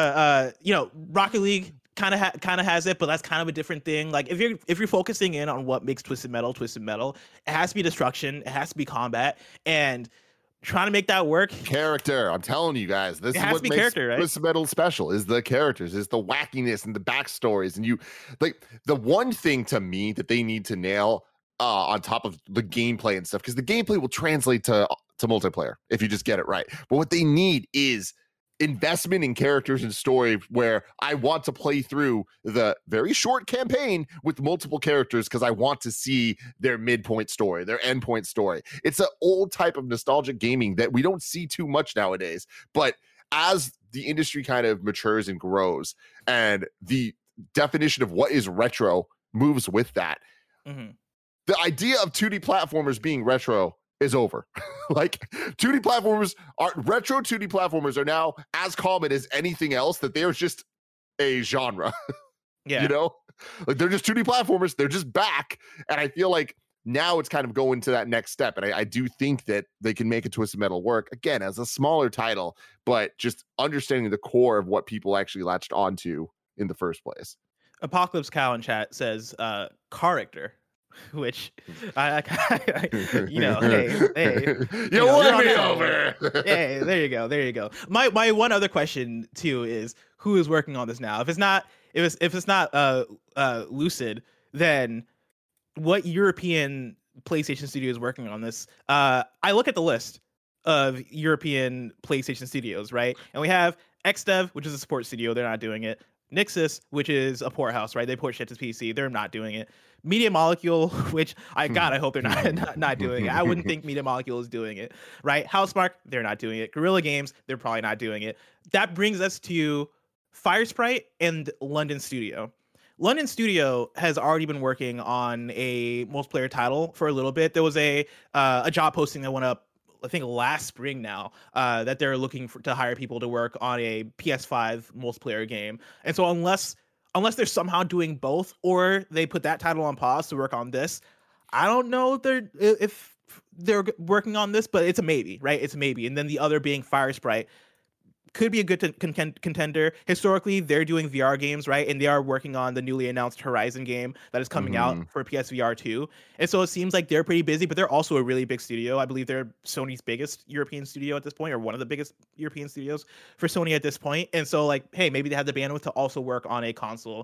Speaker 2: Rocket League kind of has it, but that's kind of a different thing. Like if you're focusing in on what makes Twisted Metal, it has to be destruction, it has to be combat, and trying to make that work.
Speaker 3: Character, I'm telling you guys, this is what makes Twisted Metal special. Is the characters, is the wackiness and the backstories, and you like the one thing to me that they need to nail on top of the gameplay and stuff, because the gameplay will translate to multiplayer if you just get it right. But what they need is investment in characters and story where I want to play through the very short campaign with multiple characters because I want to see their midpoint story, their endpoint story. It's an old type of nostalgic gaming that we don't see too much nowadays. But as the industry kind of matures and grows and the definition of what is retro moves with that, the idea of 2D platformers being retro is over. Like 2D platformers retro 2D platformers are now as common as anything else, that they're just a genre.
Speaker 2: Yeah.
Speaker 3: You know, like they're just 2D platformers. They're just back. And I feel like now it's kind of going to that next step. And I do think that they can make a Twisted Metal work again as a smaller title, but just understanding the core of what people actually latched onto in the first place.
Speaker 2: Apocalypse Cow in chat says character, which I hey,
Speaker 3: you won me over.
Speaker 2: Hey, there you go. My one other question too is who is working on this now? If it's not Lucid, then what European PlayStation studio is working on this? I look at the list of European PlayStation studios, right? And we have XDev, which is a support studio, they're not doing it. Nixxes, which is a port house, right? They port shit to PC. They're not doing it. Media Molecule, which I hope they're not doing it. I wouldn't think Media Molecule is doing it, right? Housemarque, they're not doing it. Guerrilla Games, they're probably not doing it. That brings us to Firesprite and London Studio. London Studio has already been working on a multiplayer title for a little bit. There was a job posting that went up, I think last spring now, that they're looking to hire people to work on a PS5 multiplayer game. And so unless they're somehow doing both, or they put that title on pause to work on this, I don't know if they're working on this, but it's a maybe, right? It's a maybe. And then the other being Firesprite could be a good contender. Historically, they're doing VR games, right? And they are working on the newly announced Horizon game that is coming out for PSVR 2. And so it seems like they're pretty busy, but they're also a really big studio. I believe they're Sony's biggest European studio at this point, or one of the biggest European studios for Sony at this point. And so like, hey, maybe they have the bandwidth to also work on a console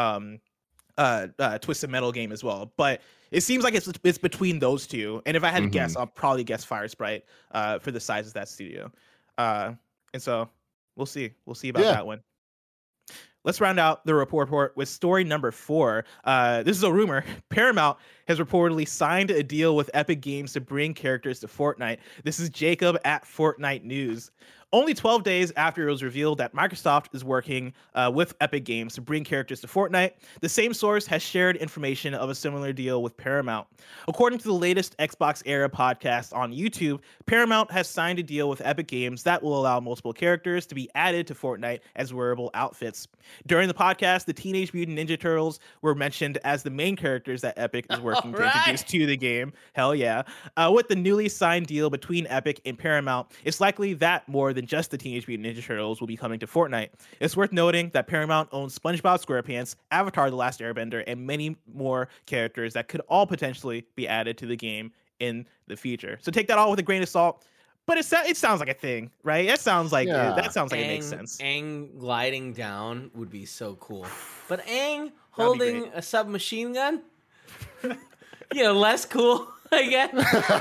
Speaker 2: Twisted Metal game as well. But it seems like it's between those two. And if I had to guess, I'll probably guess Firesprite for the size of that studio. And so we'll see about that one. Let's round out the report with story number 4. This is a rumor. Paramount has reportedly signed a deal with Epic Games to bring characters to Fortnite. This is Jacob at Fortnite News. Only 12 days after it was revealed that Microsoft is working with Epic Games to bring characters to Fortnite, the same source has shared information of a similar deal with Paramount. According to the latest Xbox Era podcast on YouTube, Paramount has signed a deal with Epic Games that will allow multiple characters to be added to Fortnite as wearable outfits. During the podcast, the Teenage Mutant Ninja Turtles were mentioned as the main characters that Epic is working to introduce to the game. Hell yeah. With the newly signed deal between Epic and Paramount, it's likely that more than just the Teenage Mutant Ninja Turtles will be coming to Fortnite. It's worth noting that Paramount owns SpongeBob SquarePants, Avatar: The Last Airbender, and many more characters that could all potentially be added to the game in the future. So take that all with a grain of salt. But it sounds like a thing, right? That sounds like it makes sense.
Speaker 4: Aang gliding down would be so cool. But Aang holding a submachine gun, less cool, I guess.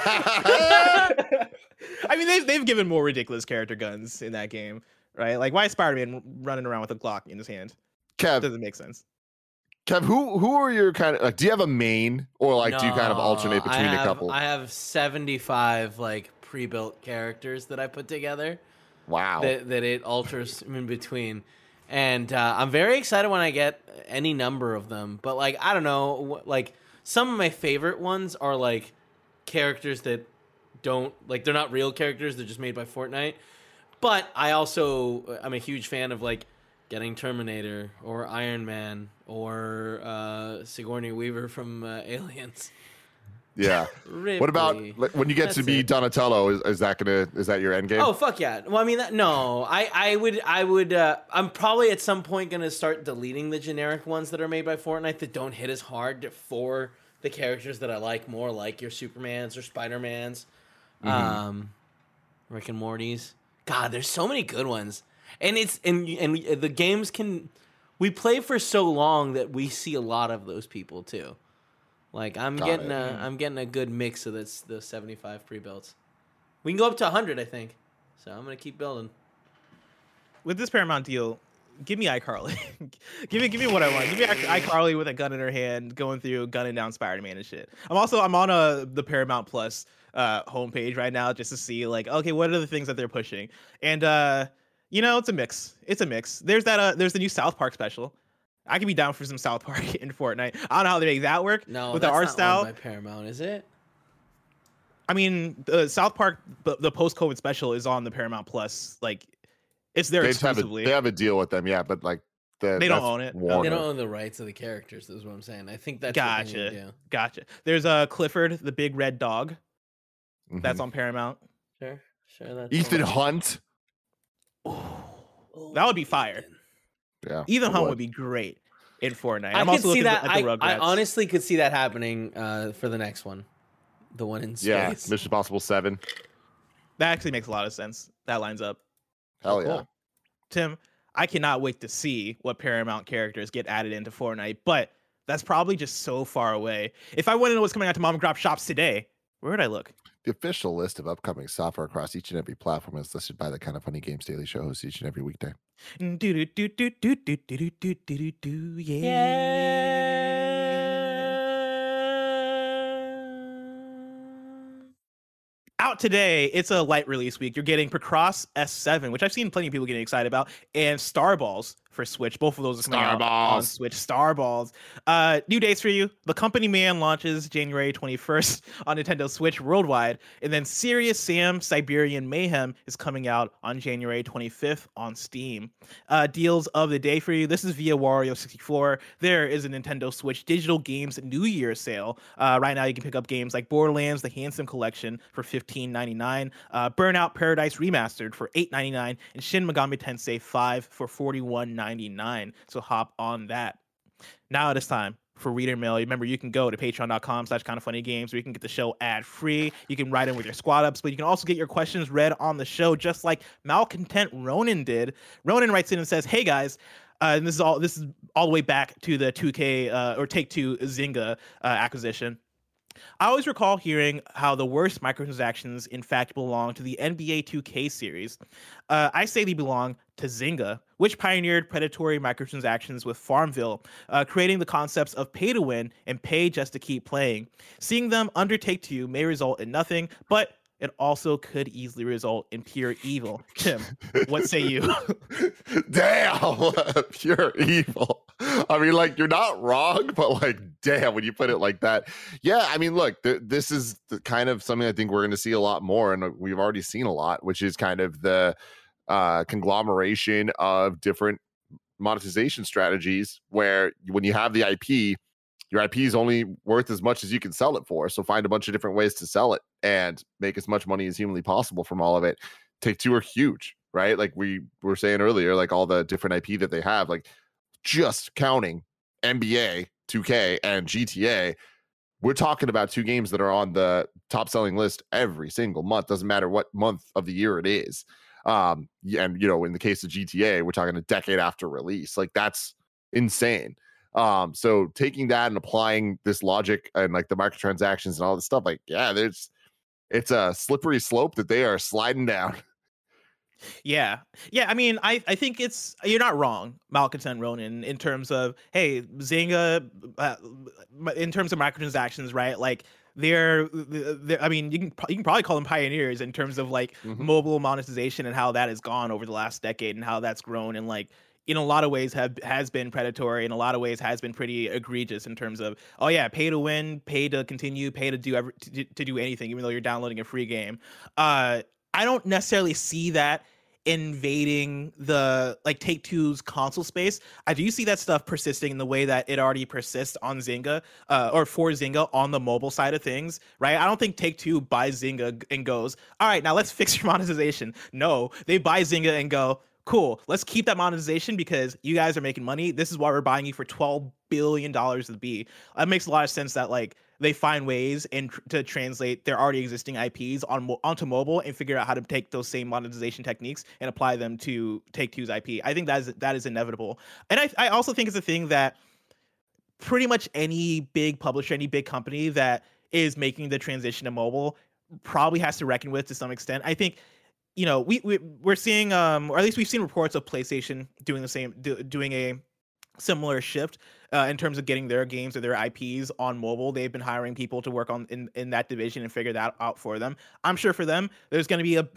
Speaker 2: I mean, they've given more ridiculous character guns in that game, right? Like, why is Spider-Man running around with a Glock in his hand?
Speaker 3: Kev,
Speaker 2: doesn't make sense.
Speaker 3: Kev, who are your kind of like? Do you have a main, or like do you kind of alternate between a couple?
Speaker 4: I have 75 like pre-built characters that I put together.
Speaker 3: Wow.
Speaker 4: That it alters in between, and I'm very excited when I get any number of them. But like, I don't know, like some of my favorite ones are like characters that don't like, they're not real characters, they're just made by Fortnite. But I'm a huge fan of like getting Terminator or Iron Man or Sigourney Weaver from Aliens.
Speaker 3: Yeah. What about when you get to be Donatello? Is that your end game?
Speaker 4: Oh fuck yeah! Well, I mean, I would. I'm probably at some point gonna start deleting the generic ones that are made by Fortnite that don't hit as hard for the characters that I like more, like your Supermans or Spider-Mans, Rick and Morty's. God, there's so many good ones, and the games we play for so long that we see a lot of those people too. Like I'm getting a good mix of the 75 pre-builts. We can go up to 100, I think. So I'm gonna keep building.
Speaker 2: With this Paramount deal, give me iCarly. give me what I want. Give me iCarly with a gun in her hand, going through gunning down Spider-Man and shit. I'm on the Paramount Plus homepage right now just to see like, okay, what are the things that they're pushing? And it's a mix. There's the new South Park special. I could be down for some South Park in Fortnite. I don't know how they make that work.
Speaker 4: No,
Speaker 2: with
Speaker 4: that's
Speaker 2: the art
Speaker 4: not
Speaker 2: style.
Speaker 4: Owned by Paramount, is it?
Speaker 2: I mean, South Park, the post-COVID special is on the Paramount Plus. Like, it's there exclusively.
Speaker 3: They have a deal with them, yeah, but like
Speaker 2: they don't own it.
Speaker 3: Warner.
Speaker 4: They don't own the rights of the characters. Is what I'm saying. I think that's
Speaker 2: Gotcha. There's Clifford, the big red dog. That's on Paramount.
Speaker 4: Sure. That's
Speaker 3: Ethan Hunt.
Speaker 2: That would be fire.
Speaker 3: Yeah,
Speaker 2: Ethan Hunt would be great in Fortnite.
Speaker 4: I'm also looking at the Rugrats. I honestly could see that happening for the next one, the one in space.
Speaker 3: Yeah, Mission Impossible 7.
Speaker 2: That actually makes a lot of sense. That lines up.
Speaker 3: Hell yeah,
Speaker 2: Tim. I cannot wait to see what Paramount characters get added into Fortnite, but that's probably just so far away. If I wanted to know what's coming out to mom and pop shops today, where would I look?
Speaker 3: The official list of upcoming software across each and every platform is listed by the Kind of Funny Games Daily Show host each and every weekday.
Speaker 2: Out today, it's a light release week. You're getting Picross S7, which I've seen plenty of people getting excited about, and Starballs for Switch. Both of those are coming out on Switch. Starballs. New dates for you. The Company Man launches January 21st on Nintendo Switch worldwide, and then Serious Sam Siberian Mayhem is coming out on January 25th on Steam. Deals of the day for you. This is via Wario 64. There is a Nintendo Switch Digital Games New Year sale. Right now, you can pick up games like Borderlands: The Handsome Collection for $15.99, Burnout Paradise Remastered for $8.99, and Shin Megami Tensei 5 for $41.99. So hop on that. Now it is time for Reader Mail. Remember, you can go to patreon.com/kindoffunnygames where you can get the show ad-free. You can write in with your squad ups, but you can also get your questions read on the show, just like Malcontent Ronan did. Ronan writes in and says, "Hey guys," and this is all the way back to the 2K or Take-Two Zynga acquisition. I always recall hearing how the worst microtransactions in fact belong to the NBA 2K series. I say they belong to Zynga, which pioneered predatory microtransactions with Farmville, creating the concepts of pay to win and pay just to keep playing. Seeing them undertake to you may result in nothing, but it also could easily result in pure evil. Tim, what say you?
Speaker 3: Damn, pure evil. I mean, like, you're not wrong, but like, damn, when you put it like that. Yeah, I mean, look, this is the kind of something I think we're going to see a lot more, and we've already seen a lot, which is kind of the conglomeration of different monetization strategies where when you have the IP, your IP is only worth as much as you can sell it for. So find a bunch of different ways to sell it and make as much money as humanly possible from all of it. Take-Two are huge, right? Like we were saying earlier, like all the different IP that they have, like just counting NBA, 2K, and GTA, we're talking about two games that are on the top selling list every single month. Doesn't matter what month of the year it is. And in the case of GTA, we're talking a decade after release. Like, that's insane. So taking that and applying this logic and like the microtransactions and all this stuff, like, yeah, it's a slippery slope that they are sliding down.
Speaker 2: Yeah. I mean, I think you're not wrong, Malcontent Ronan, in terms of, hey, Zynga, in terms of microtransactions, right? Like, they're I mean, you can probably call them pioneers in terms of like mobile monetization and how that has gone over the last decade and how that's grown, and like, in a lot of ways has been predatory, in a lot of ways has been pretty egregious in terms of, oh yeah, pay to win, pay to continue, pay to do anything, even though you're downloading a free game. I don't necessarily see that invading the like Take-Two's console space. I do see that stuff persisting in the way that it already persists on Zynga, or for Zynga on the mobile side of things, right? I don't think Take-Two buys Zynga and goes, all right, now let's fix your monetization. No, they buy Zynga and go, cool, let's keep that monetization because you guys are making money. This is why we're buying you for $12 billion to be. That makes a lot of sense that like they find ways to translate their already existing IPs onto mobile and figure out how to take those same monetization techniques and apply them to Take-Two's IP. I think that is inevitable. And I also think it's a thing that pretty much any big publisher, any big company that is making the transition to mobile probably has to reckon with to some extent. I think, we're seeing, or at least we've seen reports of PlayStation doing the same, doing a similar shift in terms of getting their games or their IPs on mobile. They've been hiring people to work on in that division and figure that out for them. I'm sure for them, there's going to be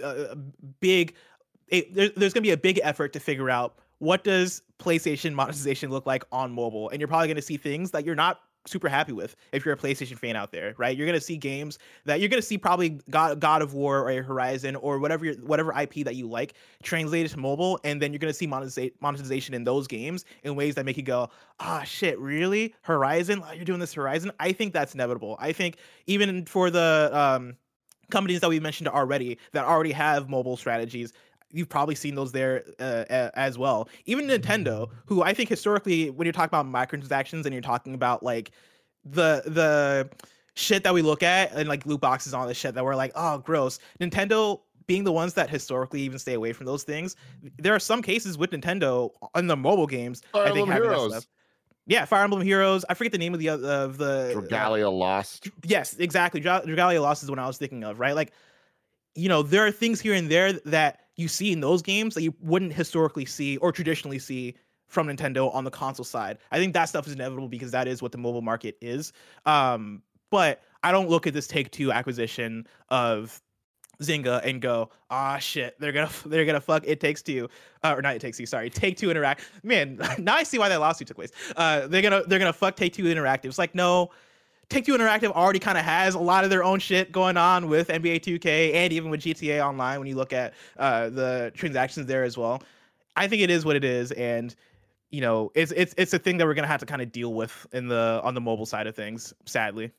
Speaker 2: there's going to be a big effort to figure out what does PlayStation monetization look like on mobile, and you're probably going to see things that you're not super happy with if you're a PlayStation fan out there, right? You're going to see games that you're going to see probably God of War or Horizon or whatever IP that you like translated to mobile, and then you're going to see monetization in those games in ways that make you go, shit, really? Horizon? You're doing this Horizon? I think that's inevitable. I think even for the companies that we mentioned already that already have mobile strategies, you've probably seen those there as well. Even Nintendo, who I think historically, when you're talking about microtransactions and you're talking about like the shit that we look at and like loot boxes and all this shit that we're like, oh, gross. Nintendo being the ones that historically even stay away from those things. There are some cases with Nintendo on the mobile games.
Speaker 3: Fire Emblem Heroes.
Speaker 2: Yeah, Fire Emblem Heroes. I forget the name of the
Speaker 3: Dragalia Lost.
Speaker 2: Yes, exactly. Dragalia Lost is what I was thinking of, right? Like, there are things here and there that you see in those games that you wouldn't historically see or traditionally see from Nintendo on the console side. I think that stuff is inevitable because that is what the mobile market is. But I don't look at this Take-Two acquisition of Zynga and go, shit, they're gonna fuck It Takes Two, or not It Takes Two, sorry, Take-Two Interactive. Man, now I see why that lawsuit took place. They're gonna fuck Take-Two Interactive. It's like, no. Take-Two Interactive already kind of has a lot of their own shit going on with NBA 2K and even with GTA Online when you look at the transactions there as well. I think it is what it is, and it's a thing that we're gonna have to kind of deal with on the mobile side of things, sadly.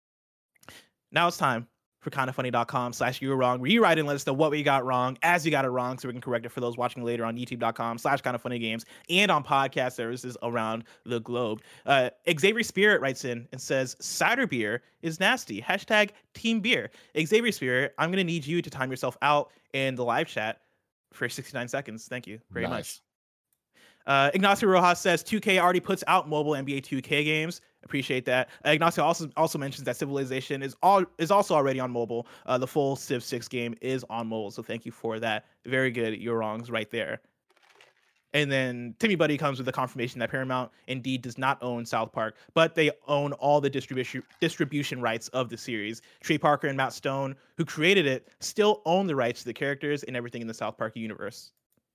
Speaker 2: Now it's time for kindafunny.com/youwrewrong, where you write in and let us know what we got wrong as we got it wrong so we can correct it for those watching later on youtube.com/kindafunnygames and on podcast services around the globe. Xavier Spirit writes in and says, cider beer is nasty. #team beer. Xavier Spirit, I'm going to need you to time yourself out in the live chat for 69 seconds. Thank you very much. Ignacio Rojas says 2K already puts out mobile NBA 2K games. Appreciate that. Ignacio also mentions that Civilization is also already on mobile. The full Civ 6 game is on mobile, so thank you for that. Very good. Your wrongs right there. And then Timmy Buddy comes with the confirmation that Paramount indeed does not own South Park, but they own all the distribution rights of the series. Trey Parker and Matt Stone, who created it, still own the rights to the characters and everything in the South Park universe.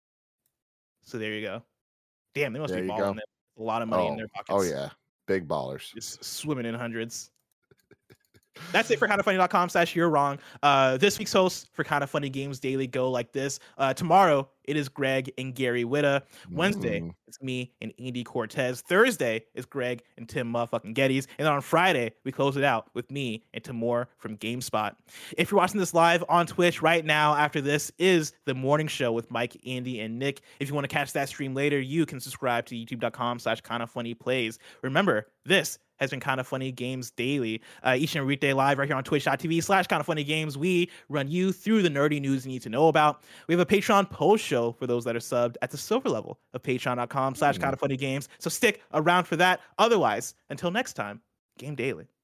Speaker 2: So there you go. Damn, they must be balling a lot of money in their pockets.
Speaker 3: Oh, yeah. Big ballers.
Speaker 2: Just swimming in hundreds. That's it for kindafunny.com/you're wrong. This week's hosts for Kinda Funny Games Daily go like this. Tomorrow it is Greg and Gary Whitta. Wednesday, it's me and Andy Cortez. Thursday is Greg and Tim motherfucking Geddes. And then on Friday, we close it out with me and Timur from GameSpot. If you're watching this live on Twitch right now, after this is the morning show with Mike, Andy, and Nick. If you want to catch that stream later, you can subscribe to youtube.com/kindafunnyplays. Remember, this has been Kinda Funny Games Daily, each and every weekday live right here on twitch.tv/kindafunnygames. We run you through the nerdy news you need to know about. We have a Patreon post show for those that are subbed at the silver level of patreon.com/kindafunnygames. So stick around for that. Otherwise, until next time, Game Daily.